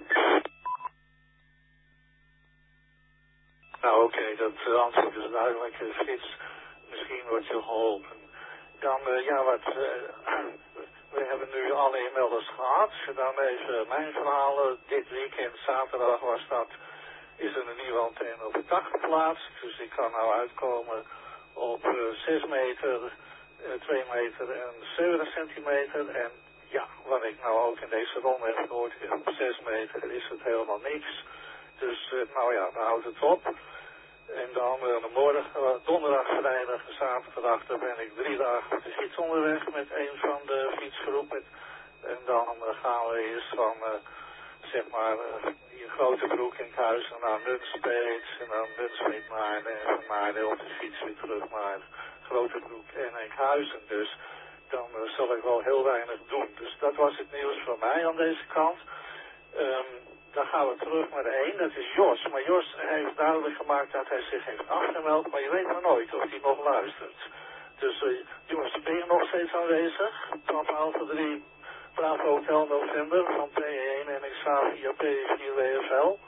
Nou oké, okay, dat uh, antwoord is duidelijk. Uh, Frits, misschien wordt je geholpen. Dan, uh, ja, wat, uh, we hebben nu alle inmelders gehad. Dan even mijn verhalen. Dit weekend, zaterdag was dat, is er een nieuwe antenne op het dak geplaatst. Dus ik kan nou uitkomen op uh, zes meter, uh, twee meter en zeventig centimeter. En ja, wat ik nou ook in deze ronde heb gehoord, op zes meter is het helemaal niks. Dus uh, nou ja, dan houdt het op. En dan uh, morgen, uh, donderdag, vrijdag en zaterdag, dan ben ik drie dagen met de fiets onderweg met een van de fietsgroepen. En dan uh, gaan we eerst van, uh, zeg maar, uh, hier Grotebroek in Huizen naar Nunspeet en dan Nunspeet Maarden en van Maarden op de fiets weer terug naar Grotebroek en Enkhuizen. Dus dan uh, zal ik wel heel weinig doen. Dus dat was het nieuws van mij aan deze kant. Um, Dan gaan we terug naar de één, dat is Jos. Maar Jos heeft duidelijk gemaakt dat hij zich heeft afgemeld, maar je weet maar nooit of hij nog luistert. Dus uh, Jos, ben je nog steeds aanwezig? Papa Alpha drie, Bravo Hotel November van P één en X A via P vier W F L.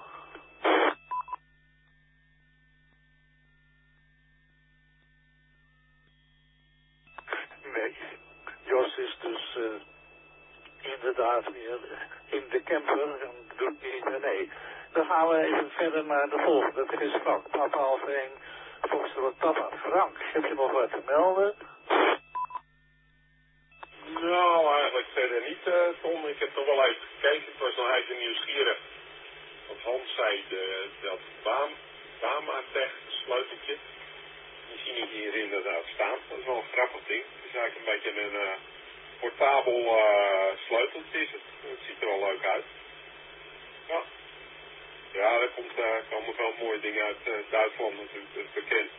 Nee, Jos is dus uh, inderdaad weer in de camper en doet niet meer mee. Dan gaan we even verder naar de volgende. Dat is Frank, Papa Alpha één, Foxtrot Papa. Frank, heb je nog wat te melden? Nou, eigenlijk verder niet, uh, Tom. Ik heb nog wel even gekeken. Ik was nog even nieuwsgierig. Want Hans zei de, dat Baam, Baam-Tech sleuteltje. Die zie ik hier inderdaad staan. Dat is wel een grappig ding. Het is eigenlijk een beetje een uh, portabel uh, sleuteltje. Het, het ziet er wel leuk uit. Ja, ja er komt, uh, komen wel mooie dingen uit uh, Duitsland natuurlijk, dat is bekend.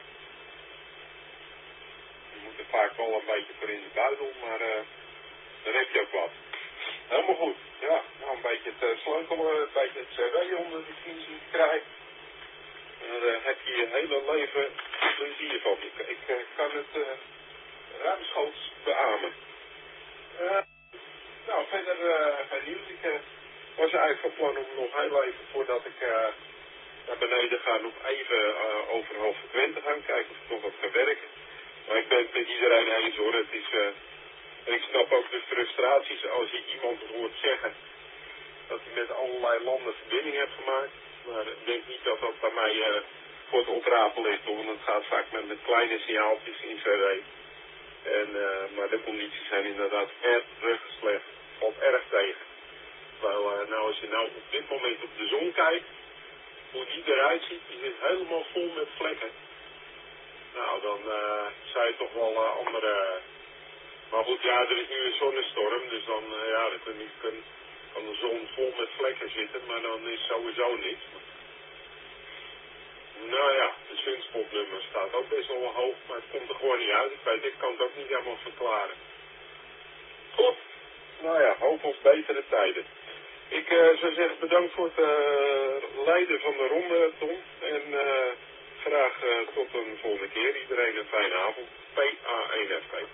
Je moet er vaak wel een beetje voor in de buidel, maar uh, dan heb je ook wat. Helemaal goed. Ja, nou een beetje het uh, sleutelen, een beetje het cv onder de knie zien krijgen. En dan uh, heb je je hele leven plezier van. Ik, ik uh, kan het uh, ruimschoots beamen. Uh, nou, verder uh, geen nieuws. Ik uh, was eigenlijk van plan om nog heel even voordat ik uh, naar beneden ga nog even uh, over hoogfrequent te gaan kijken of ik nog wat kan werken. Maar ik ben het met iedereen eens hoor. Het is, uh, en ik snap ook de frustraties als je iemand hoort zeggen dat hij met allerlei landen verbinding heeft gemaakt. Maar ik denk niet dat dat bij mij uh, voor het oprapen ligt, want het gaat vaak met, met kleine signaaltjes in C W. En, uh, maar de condities zijn inderdaad erg slecht. Valt erg tegen. Terwijl, uh, nou als je nou op dit moment op de zon kijkt, hoe die eruit ziet, die zit helemaal vol met vlekken. Nou, dan uh, zou je toch wel uh, andere... Maar goed, ja, er is nu een zonnestorm, dus dan, uh, ja, dan kun je, kun, kan de zon vol met vlekken zitten, maar dan is sowieso niks. Nou ja, de sunspotnummer staat ook best wel hoog, maar het komt er gewoon niet uit. Ik weet, ik kan het ook niet helemaal verklaren. Goed, nou ja, hoop op betere tijden. Ik uh, zou zeggen bedankt voor het uh, leiden van de ronde, Tom. En uh, graag uh, tot een volgende keer. Iedereen een fijne avond. P A één F P.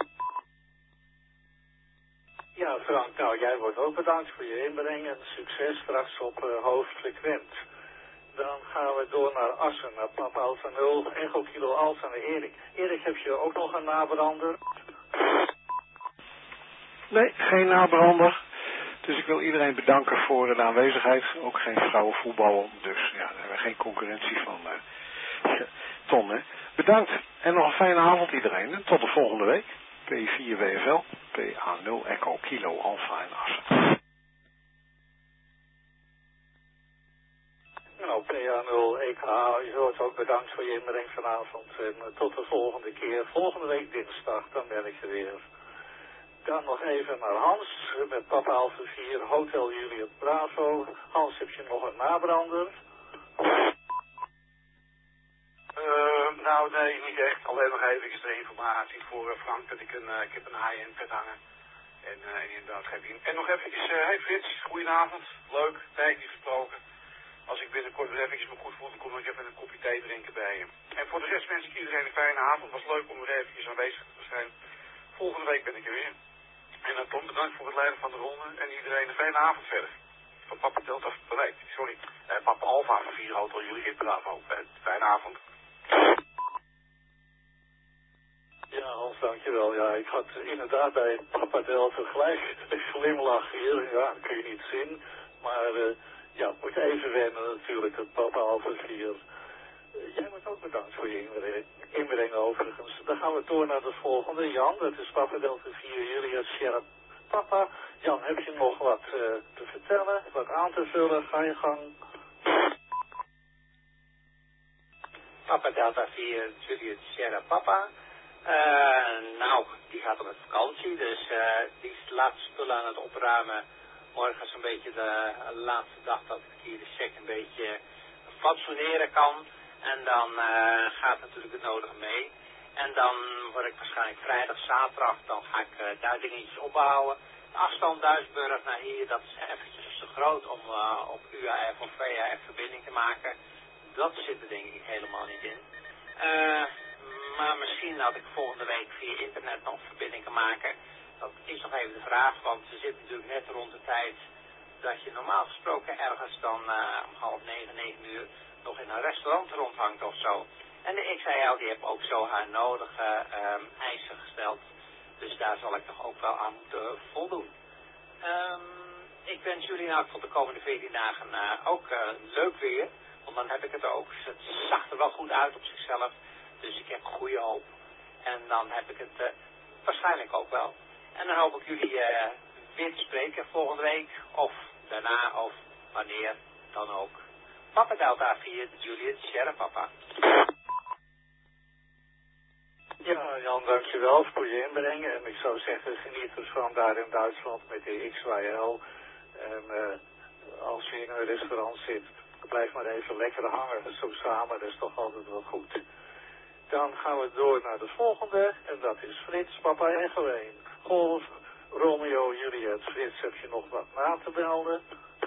Ja, Frank, nou jij wordt ook bedankt voor je inbreng en succes straks op uh, hoofdfrequent. Dan gaan we door naar Assen, naar Papa Alfa nul, Echo Kilo Alfa naar Erik. Erik, heb je ook nog een nabrander? Nee, geen nabrander. Dus ik wil iedereen bedanken voor de aanwezigheid. Ook geen vrouwenvoetbal, dus ja, daar hebben we geen concurrentie van uh, Ton. Hè. Bedankt en nog een fijne avond iedereen. En tot de volgende week. P vier W F L, P A nul Echo Kilo Alpha en Assen. Nou, P A nul E K, je wordt ook bedankt voor je inbreng vanavond. En uh, tot de volgende keer. Volgende week dinsdag, dan ben ik er weer. Dan nog even naar Hans, met Papa Alpha vier, Hotel Juliet Bravo. Hans, heb je nog een nabrander? Uh, nou, nee, niet echt. Alleen nog even extra informatie voor uh, Frank, dat ik een, uh, ik heb een high-end pet hangen. En uh, inderdaad heb je. En nog even, uh, hey Frits, goedenavond. Leuk, tijd niet gesproken. Als ik binnenkort weer even me goed voel, dan kom ik even een kopje thee drinken bij je. En voor de rest wens ik iedereen een fijne avond. Het was leuk om weer eventjes aanwezig te zijn. Volgende week ben ik er weer. En dan Tom, bedankt voor het leiden van de ronde. En iedereen een fijne avond verder. Van Papa Delta, nee, sorry. Uh, Papa Alpha van vier Hotel Juliet Bravo. Uh, fijne avond. Ja, Hans, dankjewel. Ja, ik had inderdaad bij Papa Delta gelijk een glimlach hier. Ja, dat kun je niet zien. Maar uh, ja, moet even wennen natuurlijk, het Papa Alpha vier. Uh, jij wordt ook bedankt voor je inbreng, inbreng overigens. Dan gaan we door naar de volgende. Jan, dat is Papa Delta vier, Juliet Sierra Papa. Jan, heb je nog wat uh, te vertellen? Wat aan te vullen? Ga je gang. Papa Delta vier, Juliet Sierra Papa. Uh, nou, die gaat op vakantie, dus uh, die is de laatste spullen aan het opruimen. Morgen is een beetje de laatste dag dat ik hier de check een beetje fatsoeneren kan. En dan uh, gaat natuurlijk het nodige mee. En dan word ik waarschijnlijk vrijdag, zaterdag, dan ga ik uh, daar dingetjes opbouwen. De afstand Duisburg naar hier, dat is eventjes te groot om uh, op U A F of V A F verbinding te maken. Dat zit er denk ik helemaal niet in. Uh, maar misschien dat ik volgende week via internet nog verbinding kan maken. Dat is nog even de vraag, want ze zitten natuurlijk net rond de tijd dat je normaal gesproken ergens dan uh, om half negen, negen uur nog in een restaurant rondhangt of zo. En de X I L die heeft ook zo haar nodige um, eisen gesteld. Dus daar zal ik toch ook wel aan moeten voldoen. Um, ik wens jullie nou voor de komende veertien dagen uh, ook uh, leuk weer. Want dan heb ik het ook. Het zag er wel goed uit op zichzelf. Dus ik heb goede hoop. En dan heb ik het uh, waarschijnlijk ook wel. En dan hoop ik jullie uh, weer te spreken volgende week. Of daarna of wanneer dan ook. Papa Delta vier, Juliet Sierra Papa. Ja, Jan, dankjewel voor je inbreng. En ik zou zeggen, geniet dus van daar in Duitsland met de X Y L. En uh, als je in een restaurant zit, blijf maar even lekker hangen. Zo samen, dat is toch altijd wel goed. Dan gaan we door naar de volgende. En dat is Frits, Papa Echo één. Golf, Romeo, Juliet. Frits, heb je nog wat na te melden?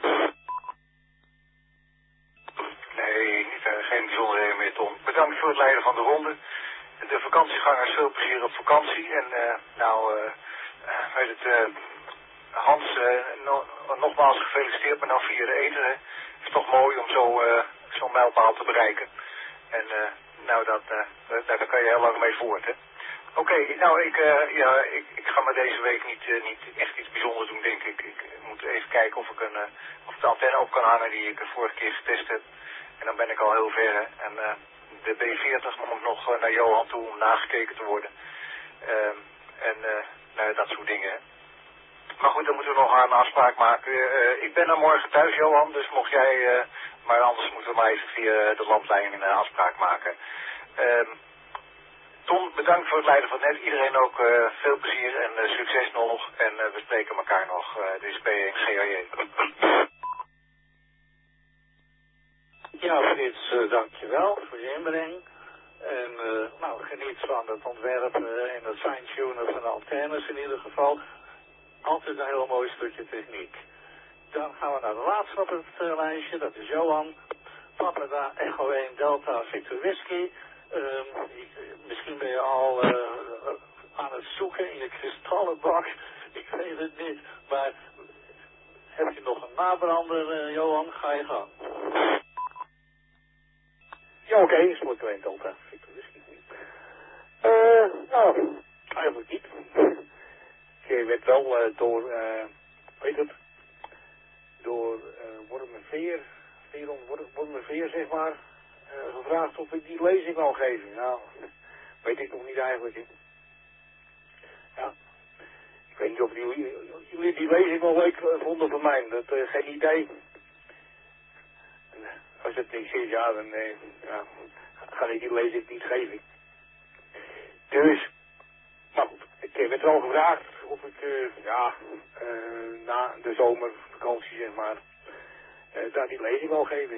Nee, niet, uh, geen bijzonderheden meer, Tom. Bedankt voor het leiden van de ronde. De vakantiegangers veel plezier op vakantie. En uh, nou, uh, weet het, uh, Hans, uh, no nogmaals gefeliciteerd, maar nou via de eten. Het is toch mooi om zo uh, zo'n mijlpaal te bereiken. En uh, nou, dat, uh, daar, daar kan je heel lang mee voort, hè. Oké, okay, nou, ik, uh, ja, ik, ik ga maar deze week niet, uh, niet echt iets bijzonders doen, denk ik. Ik moet even kijken of ik, een, uh, of de antenne op kan hangen die ik de vorige keer getest heb. En dan ben ik al heel ver, hè. En uh, de B veertig moet nog uh, naar Johan toe om nagekeken te worden. Uh, en uh, nou, dat soort dingen, hè. Maar goed, dan moeten we nog een afspraak maken. Uh, ik ben er morgen thuis, Johan, dus mocht jij... Uh, maar anders moeten we maar even via de landlijn een uh, afspraak maken. Uh, Tom, bedankt voor het leiden van net. Iedereen ook uh, veel plezier en uh, succes nog. En uh, we spreken elkaar nog. Uh, dit is P één G A J. Ja, Frits, uh, dankjewel voor je inbreng. En uh, nou, geniet van het ontwerpen en het fine-tunen van de antennes in ieder geval. Altijd een heel mooi stukje techniek. Dan gaan we naar de laatste op het uh, lijstje, dat is Johan. Papa daar, Echo één, Delta, Victor Whisky. Um, ik, misschien ben je al uh, aan het zoeken in je kristallenbak. Ik weet het niet, maar heb je nog een nabrander, uh, Johan? Ga je gang. Ja, oké, okay, is mooi klein Delta, Victor Whisky. Uh, nou, eigenlijk niet. Ik werd wel uh, door, uh, weet het, door uh, Wormerveer, Wormerveer zeg maar, uh, gevraagd of ik die lezing wou geven. Nou, weet ik nog niet eigenlijk. Hè. Ja, ik weet niet of jullie, jullie die lezing wel leuk vonden van mij, dat uh, geen idee. En, uh, als het niks is, ja, dan uh, ja, ga ik die lezing niet geven. Dus, maar goed, ik werd wel gevraagd of ik, uh, ja, uh, na de zomervakantie zeg maar, uh, daar die lezing wil geven.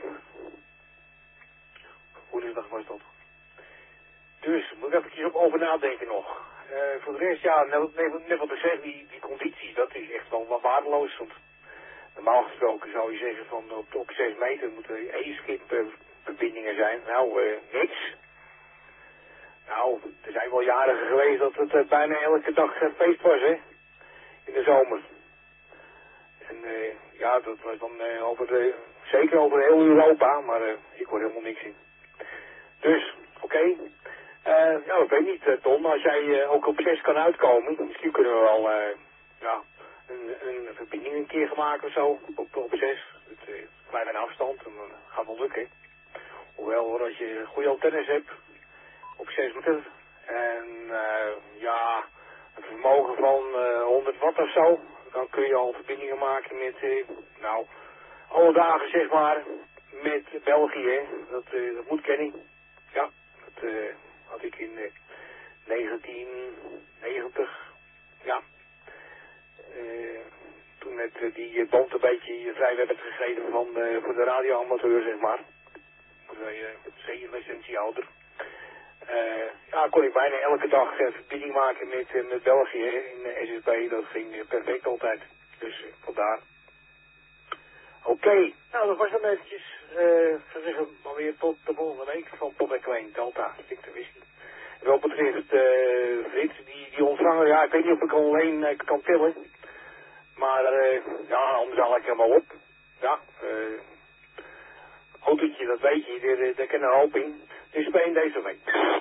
Woensdag was dat. Dus, moet ik even op over nadenken nog. Uh, voor de rest, ja, net, net, net wat ik zeg, die, die conditie, dat is echt wel wat waardeloos. Want normaal gesproken zou je zeggen van op, op zes meter moeten e-skip uh, verbindingen zijn. Nou, uh, niks. Nou, er zijn wel jaren geweest dat het uh, bijna elke dag uh, feest was, hè. In de zomer. En uh, ja, dat was dan uh, over de, zeker over heel Europa, maar uh, ik hoor helemaal niks in. Dus, oké. Okay. Uh, ja, ik weet niet, uh, Ton, als jij uh, ook op zes kan uitkomen, misschien kunnen we wel uh, ja, een, een verbinding een keer gaan maken of zo, op, op zes. Het is uh, klein afstand en dan gaat het wel lukken. Hoewel hoor, als je goede antennes hebt, op zes meter. En uh, ja, een vermogen van uh, honderd watt of zo. Dan kun je al verbindingen maken met, uh, nou, alle dagen zeg maar, met België. Hè. Dat, uh, dat moet kenning. Ja, dat uh, had ik in uh, negentien negentig. Ja. Uh, toen met uh, die uh, band een beetje vrij werd gegeven van, uh, voor de radioamateur zeg maar. Voor de uh, C-licentiehouder. Uh, ja, kon ik bijna elke dag uh, verbinding maken met, uh, met België in uh, S S B. Dat ging uh, perfect altijd. Dus uh, vandaar. Oké, okay. Nou dat was dan eventjes. Uh, ik zou zeggen, maar weer tot de volgende week van Pop en Klein Delta. Victor Whisky. En wat betreft uh, Frits, die, die ontvanger, ja, ik weet niet of ik alleen uh, kan tillen. Maar uh, ja, anders haal ik hem wel op. Ja, uh, autootje, dat weet je, daar, daar kan een hoop in. Dus speel deze week.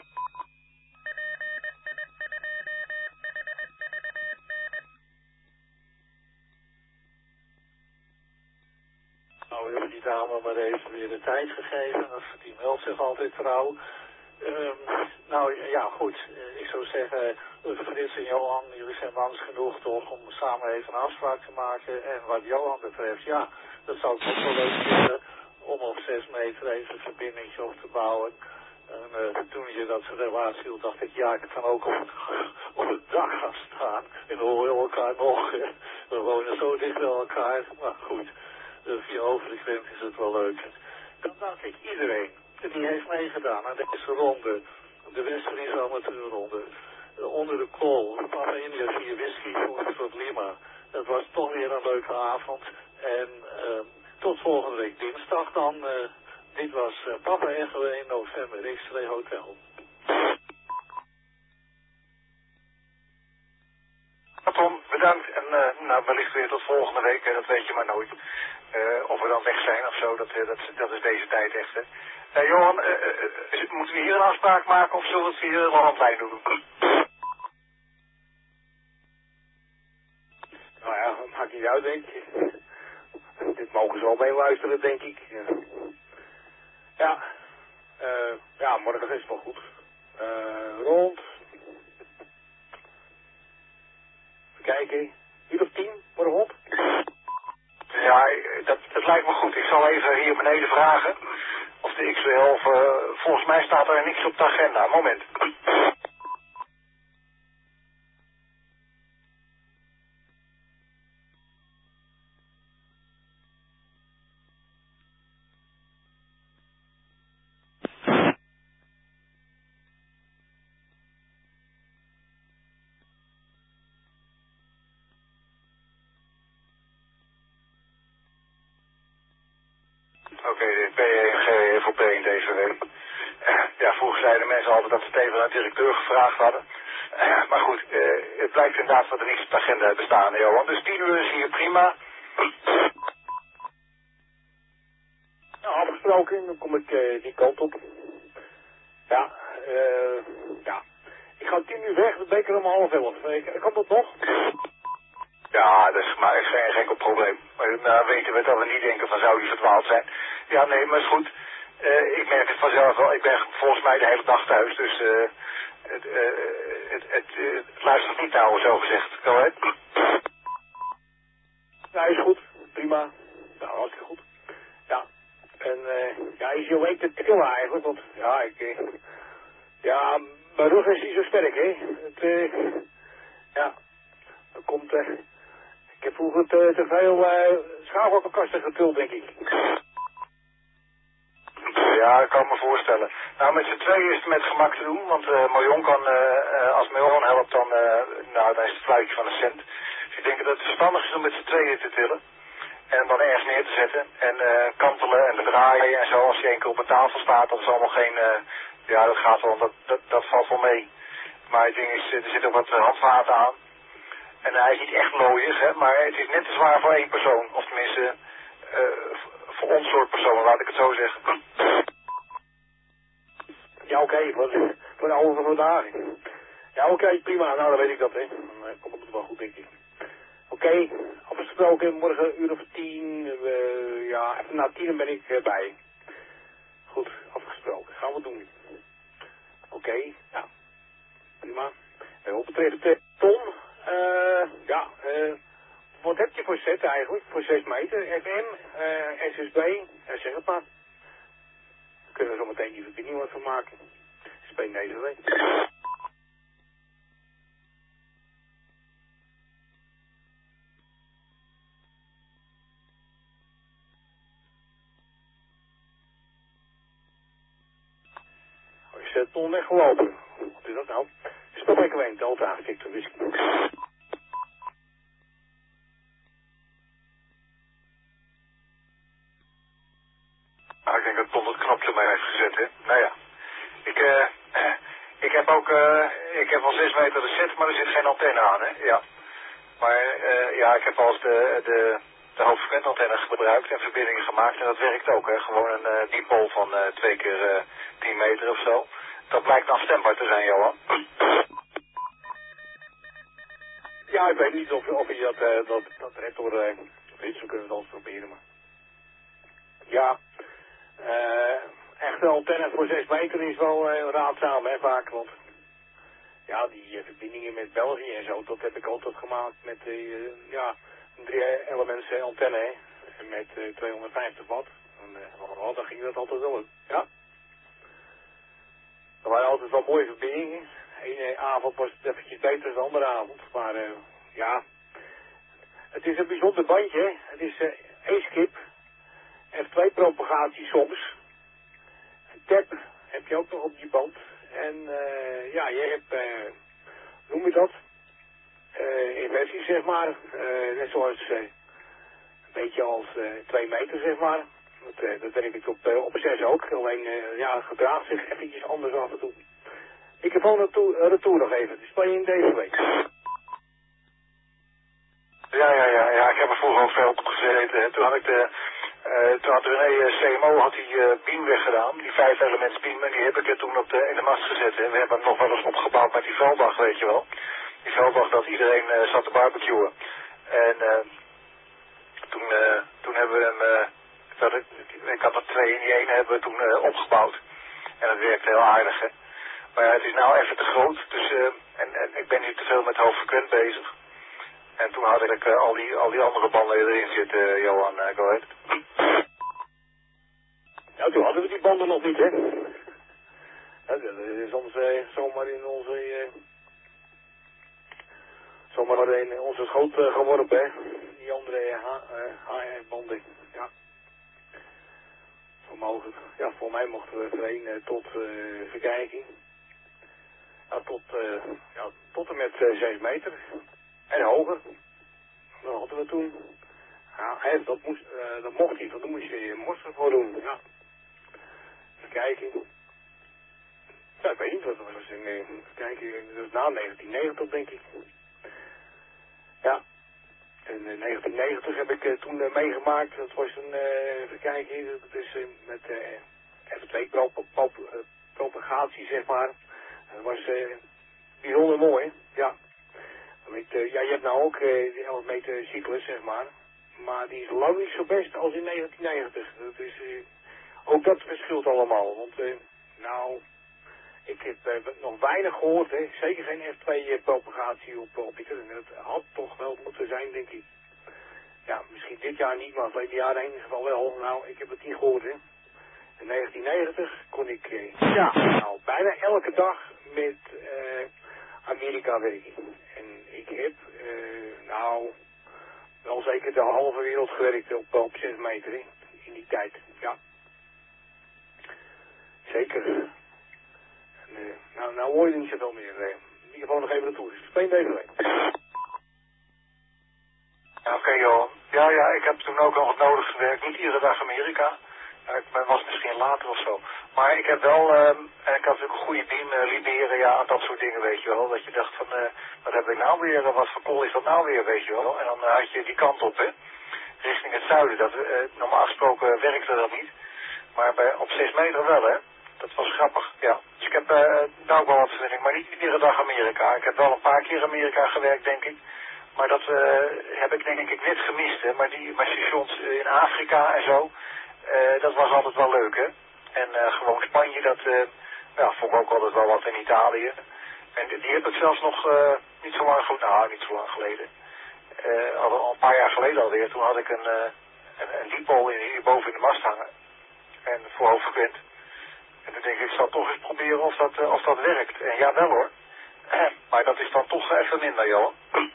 Nou, we hebben die dame maar even weer de tijd gegeven. Die meldt zich altijd trouw. Um, nou ja, goed. Ik zou zeggen, Frits en Johan, jullie zijn mans genoeg toch om samen even een afspraak te maken. En wat Johan betreft, ja, dat zou ik ook wel leuk vinden om op zes meter even een verbinding op te bouwen. En uh, toen je dat relatie hield, dacht ik, ja, ik kan ook op het, op het dak gaan staan. En dan horen we elkaar nog. Hè. We wonen zo dicht bij elkaar. Maar goed, uh, via over de grens is het wel leuk. Dan dank ik iedereen die heeft meegedaan aan deze ronde. De West-Friese amateurronde. Uh, onder de call, Papa India via Whisky voor Lima. Het was toch weer een leuke avond. En uh, tot volgende week dinsdag dan. Uh, Dit was uh, Papa Echo één November X-Ray Hotel. Tom, bedankt en uh, nou, wellicht weer tot volgende week. Hè, dat weet je maar nooit. Uh, of we dan weg zijn of zo, dat, uh, dat, dat is deze tijd echt. Hè. Uh, Johan, uh, uh, moeten we hier een afspraak maken of zullen we het via de landlijn doen? Nou ja, dat maakt niet uit, denk ik. Dit mogen ze wel mee luisteren, denk ik. Ja. Ja, uh, ja, morgen is het wel goed. Uh, rond. Even kijken. Uur of tien, morgen. Ja, dat, dat lijkt me goed. Ik zal even hier beneden vragen of de X elf, uh, volgens mij staat er niks op de agenda. Moment. B E G voor P en D V W. Ja, vroeger zeiden mensen altijd dat ze het even aan de directeur gevraagd hadden. Maar goed, uh, het blijkt inderdaad dat er niets op de agenda bestaan, Johan. Dus tien uur is hier prima. Nou, afgesproken, dan kom ik uh, die kant op. Ja, uh, ja. Ik ga tien uur weg, dan ben ik er om half elf. Ik, kan dat nog? Ja, dat is maar geen, geen enkel probleem. Maar nou weten we dat we niet denken van zou die verdwaald zijn. Ja, nee, maar is goed. Uh, ik merk het vanzelf wel. Ik ben volgens mij de hele dag thuis, dus uh, het, uh, het, het, uh, het luistert niet nou, zo gezegd. Go ahead. Ja, is goed. Prima. Nou, hartstikke goed. Ja. En uh, ja, is je week te trillen eigenlijk, want ja, ik... Uh, ja, mijn rug is niet zo sterk, hè. Het, uh, ja, dat komt... Uh, ik heb vroeger te, te veel uh, schaafwakkerkasten getild, denk ik. Ja, ik kan me voorstellen. Nou, met z'n tweeën is het met gemak te doen, want uh, Marion kan, uh, uh, als Marion helpt, dan, uh, nou, dan is het fluitje van een cent. Dus ik denk dat het verstandig is om met z'n tweeën te tillen. En dan ergens neer te zetten. En uh, kantelen en draaien en zo. Als je één keer op een tafel staat, dat is allemaal geen... Uh, ja, dat gaat wel, dat, dat, dat valt wel mee. Maar het ding is, er zitten ook wat handvaten aan. En hij is niet echt looiig, hè, maar het is net te zwaar voor één persoon. Of tenminste, uh, voor ons soort personen, laat ik het zo zeggen. Ja, oké, okay, voor, voor de oude van vandaag. Ja, oké, okay, prima. Nou, dan weet ik dat, hè. Dan uh, komt het wel goed, denk ik. Oké, okay, afgesproken, morgen een uur of tien. Uh, ja, even na tien ben ik uh, bij. Goed, afgesproken. Gaan we doen. Oké, okay, ja. Prima. En wat betreft uh, Tom, uh, ja, uh, wat heb je voor set eigenlijk? Voor zes meter, F M, uh, S S B, uh, zeg het maar. Kunnen we zo meteen die verbinding wat van maken. S P Nederland. Oh, is het Tom weggelopen? Wat is dat nou? Stop ik weer een Delta Victor Whisky. Nou, ik denk dat Tom het knopje mij heeft gezet, hè. Nou ja. Ik, uh, ik heb ook, uh, ik heb al zes meter de set, maar er zit geen antenne aan, hè. Ja. Maar, uh, ja, ik heb al eens de, de, de hoogfrequentantenne gebruikt en verbindingen gemaakt en dat werkt ook, hè. Gewoon een uh, dipol van uh, twee keer uh, tien meter of zo. Dat blijkt afstembaar te zijn, Johan. Ja, ik weet niet of, of je dat, uh, dat, dat redt door, uh, weet, zo kunnen we het eens proberen, maar... Ja, uh, echt een antenne voor zes meter is wel uh, raadzaam, hè, vaak, want... Ja, die uh, verbindingen met België en zo, dat heb ik altijd gemaakt met, uh, ja, een drie elements uh, antenne, hè. Met uh, tweehonderdvijftig watt. En, uh, oh, dan ging dat altijd wel, ja. Er waren altijd wel mooie verbindingen. Eén avond was het eventjes beter dan de andere avond. Maar uh, ja, het is een bijzonder bandje. Hè? Het is uh, E-skip. F twee propagatie soms. Een tap heb je ook nog op die band. En uh, ja, je hebt, uh, hoe noem je dat? Uh, inversies zeg maar. Uh, net zoals, uh, een beetje als uh, twee meter zeg maar. Dat, uh, dat werk ik op, uh, op zes ook. Alleen, uh, ja, het gedraagt zich eventjes anders af en toe. Ik heb al een retour nog even. Dus speel je in deze week. Ja, ja, ja, ja. Ik heb er vroeger ook veel op gezeten. En toen had ik de, uh, toen had René C M O had die uh, beam weggedaan. Die vijf elements beam. En die heb ik er toen op de ene mast gezet. Hè. We hebben hem nog wel eens opgebouwd met die velddag, weet je wel. Die velddag dat iedereen uh, zat te barbecuen. En uh, toen, uh, toen hebben we hem, uh, dat ik, ik had er twee in die ene hebben we toen uh, opgebouwd. En dat werkte heel aardig, hè. Maar ja, het is nou even te groot, dus uh, en, en ik ben nu te veel met hoofdfrequent bezig. En toen had ik uh, al, die, al die andere banden erin zitten, uh, Johan, uh, go ahead. Ja, toen hadden we die banden nog niet, hè. Ja, dat is ons uh, zomaar in onze, uh, zomaar in onze schoot uh, geworpen, hè. Die andere H R-banden, ja. Voor, mogen, ja, voor mij mochten we vereen uh, tot uh, verkijking. Ja, tot, uh, ja, tot en met uh, zes meter. En hoger. Dat hadden we toen. Ja, hè, dat, moest, uh, dat mocht niet, want dan moest je mosterd voor doen. Ja. Even kijken. Ja, ik weet niet wat het was. In, uh, even kijken, dat is na negentien negentig denk ik. Ja. In uh, negentien negentig heb ik uh, toen uh, meegemaakt. Dat was een, uh, even kijken, dat is uh, met uh, F twee prop, prop, uh, propagatie, zeg maar. Dat was uh, bijzonder mooi, ja. Met, uh, ja, je hebt nou ook uh, die elf meter cyclus, zeg maar. Maar die is lang niet zo best als in negentien negentig. Dat is, uh, ook dat verschilt allemaal. Want, uh, nou, ik heb uh, nog weinig gehoord, hè. Zeker geen F twee uh, propagatie op, op internet. Dat had toch wel moeten zijn, denk ik. Ja, misschien dit jaar niet, maar het verleden jaar in ieder geval wel. Nou, ik heb het niet gehoord, hè. In negentien negentig kon ik uh, ja. nou, bijna elke dag met uh, Amerika werken. En ik heb, uh, nou, wel zeker de halve wereld gewerkt op, op zes meter in, in die tijd. Ja. Zeker. En, uh, nou, nou hoor je niet zoveel meer. Uh, in ieder geval nog even de toer. Speen deze week. Ja, oké okay, joh. Ja, ja, ik heb toen ook al wat nodig gewerkt. Niet iedere dag Amerika. Ja, ik was misschien later of zo. Maar ik heb wel, um, ik had natuurlijk een goede team, uh, Liberia, dat soort dingen, weet je wel. Dat je dacht van, uh, wat heb ik nou weer, wat voor kool is dat nou weer, weet je wel. En dan uh, had je die kant op, hè. Richting het zuiden. Dat, uh, normaal gesproken werkte dat niet. Maar bij, op zes meter wel, hè. Dat was grappig, ja. Dus ik heb uh, nou ook wel wat verwinning, maar niet iedere dag Amerika. Ik heb wel een paar keer Amerika gewerkt, denk ik. Maar dat uh, heb ik denk ik net gemist, hè. Maar die maar stations in Afrika en zo, uh, dat was altijd wel leuk, hè. En uh, gewoon Spanje, dat uh, ja, vond ik ook altijd wel wat in Italië. En die, die heb ik zelfs nog uh, niet zo lang geleden, nou niet zo lang geleden. Uh, al, al een paar jaar geleden alweer, toen had ik een, uh, een, een dipol in, hier boven in de mast hangen. En voor hoofdfrequent. En toen denk ik, ik zal toch eens proberen of dat, uh, of dat werkt. En ja, wel hoor. Maar dat is dan toch even minder, Johan.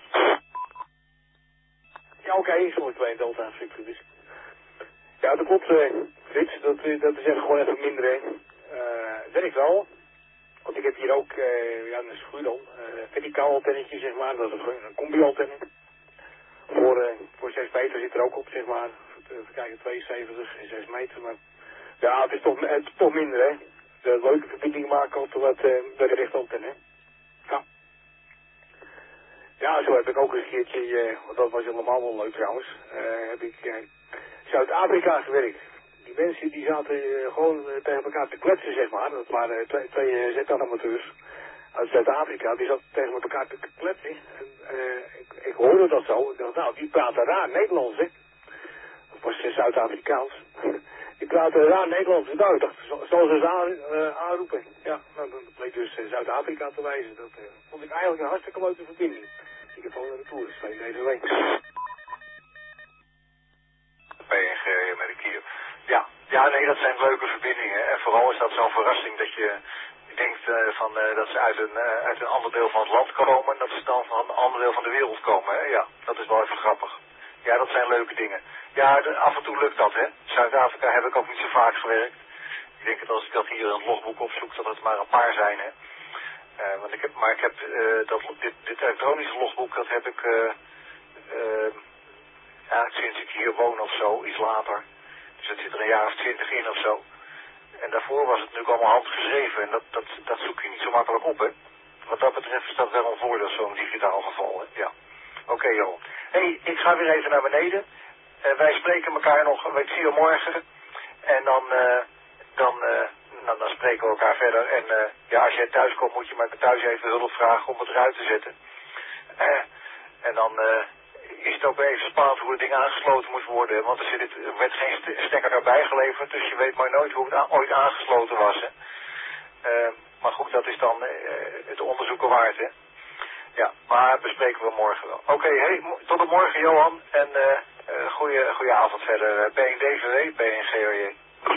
Ja, oké, okay, zo'n twee delta dus. Ja, dat klopt, uh, Frits. Dat, dat is even gewoon even minder, hè. Uh, werkt wel. Want ik heb hier ook, uh, ja, een schuur dan. Uh, verticaal antennetje, zeg maar. Dat is een, een combi-antenne. Voor, uh, voor zes meter zit er ook op, zeg maar. Even kijken, tweeënzeventig en zes meter. Maar ja, het is toch, het is toch minder, hè. De leuke verbinding maken op de wat uh, de rechte antenne. Ja. Ja, zo heb ik ook een keertje, uh, want dat was helemaal wel leuk trouwens, uh, heb ik uh, Zuid-Afrika gewerkt. Die mensen die zaten uh, gewoon uh, tegen elkaar te kletsen, zeg maar. Dat waren uh, twee, twee uh, zetamateurs uit Zuid-Afrika. Die zaten tegen elkaar te kletsen. En, uh, ik, ik hoorde dat zo. Ik dacht, nou, die praten raar Nederlands, hè. Dat was uh, Zuid-Afrikaans. Die praten raar Nederlands. Nou, ik dacht, zal ze eens aan, uh, aanroepen. Ja, nou, dan bleek dus uh, Zuid-Afrika te wijzen. Dat uh, vond ik eigenlijk een hartstikke leuke verbinding. Ik heb gewoon naar de toer gespeeld deze week. B N G met de Kier. Ja, ja, nee, dat zijn leuke verbindingen. En vooral is dat zo'n verrassing dat je denkt uh, van, uh, dat ze uit een, uh, uit een ander deel van het land komen. Dat ze dan van een ander deel van de wereld komen. Hè? Ja, dat is wel even grappig. Ja, dat zijn leuke dingen. Ja, de, af en toe lukt dat, hè. Zuid-Afrika heb ik ook niet zo vaak gewerkt. Ik denk dat als ik dat hier in het logboek opzoek, dat het maar een paar zijn, hè. Uh, want ik heb, maar ik heb uh, dat, dit, dit elektronische logboek, dat heb ik uh, uh, eigenlijk sinds ik hier woon of zo, iets later. Dus het zit er een jaar of twintig in of zo. En daarvoor was het natuurlijk allemaal handgeschreven en dat, dat, dat zoek je niet zo makkelijk op, hè. Wat dat betreft is dat wel een voordeel, zo'n digitaal geval, hè. Ja. Oké, okay, joh. Hé, hey, ik ga weer even naar beneden. Uh, wij spreken elkaar nog, ik zie je morgen. En dan, uh, dan, uh, dan, dan spreken we elkaar verder. En uh, ja, als jij thuis komt, moet je maar thuis even hulp vragen om het eruit te zetten. Uh, en dan uh, is het ook even spannend hoe het ding aangesloten moet worden. Want er, zit het, er werd geen stekker erbij geleverd, dus je weet maar nooit hoe het a- ooit aangesloten was. Hè. Uh, maar goed, dat is dan uh, het onderzoeken waard, hè. Ja, maar bespreken we morgen wel. Oké, okay, hey, tot de morgen, Johan. En uh, uh, goeie, goeie avond verder. Ben je D V W, ben je een G R J?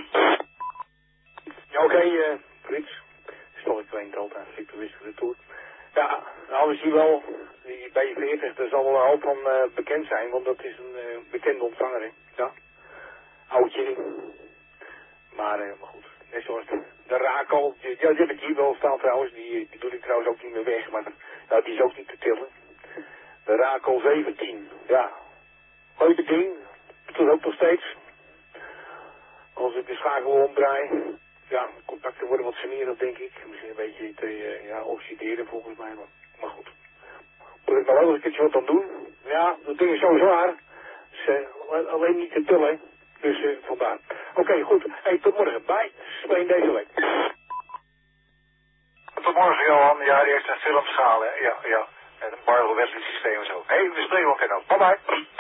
Ja, oké, okay, uh, Frits. Stork twee Delta, Victor Whisky de Tour. Ja, nou, we zien wel, die B veertig, daar zal wel een hoop van uh, bekend zijn, want dat is een uh, bekende ontvanger, hè. Ja. Oudje. Maar, uh, maar goed, net zoals de, de Rakel, die, ja, die heb ik hier wel staan trouwens, die, die doe ik trouwens ook niet meer weg, maar ja, die is ook niet te tillen. De Rakel zeventien, ja. Leuke ding, doet ook nog steeds. Als ik de schakel omdraai, ja, contacten worden wat sanerig, denk ik. Misschien een beetje te uh, ja, oxideren volgens mij, maar, maar goed. Moet ik nou wel eens een keertje wat aan doen? Ja, dat ding is zo zwaar. Dus, uh, alleen niet te tillen. Dus uh, vandaar. Oké, okay, goed. Hey, tot morgen. Bye. Spelen deze week. Tot morgen, Johan. Ja, die heeft een filmschaal, hè. Ja, ja. En een Barlow Wesley systeem en zo. Hé, hey, we spreken elkaar dan. Bye bye.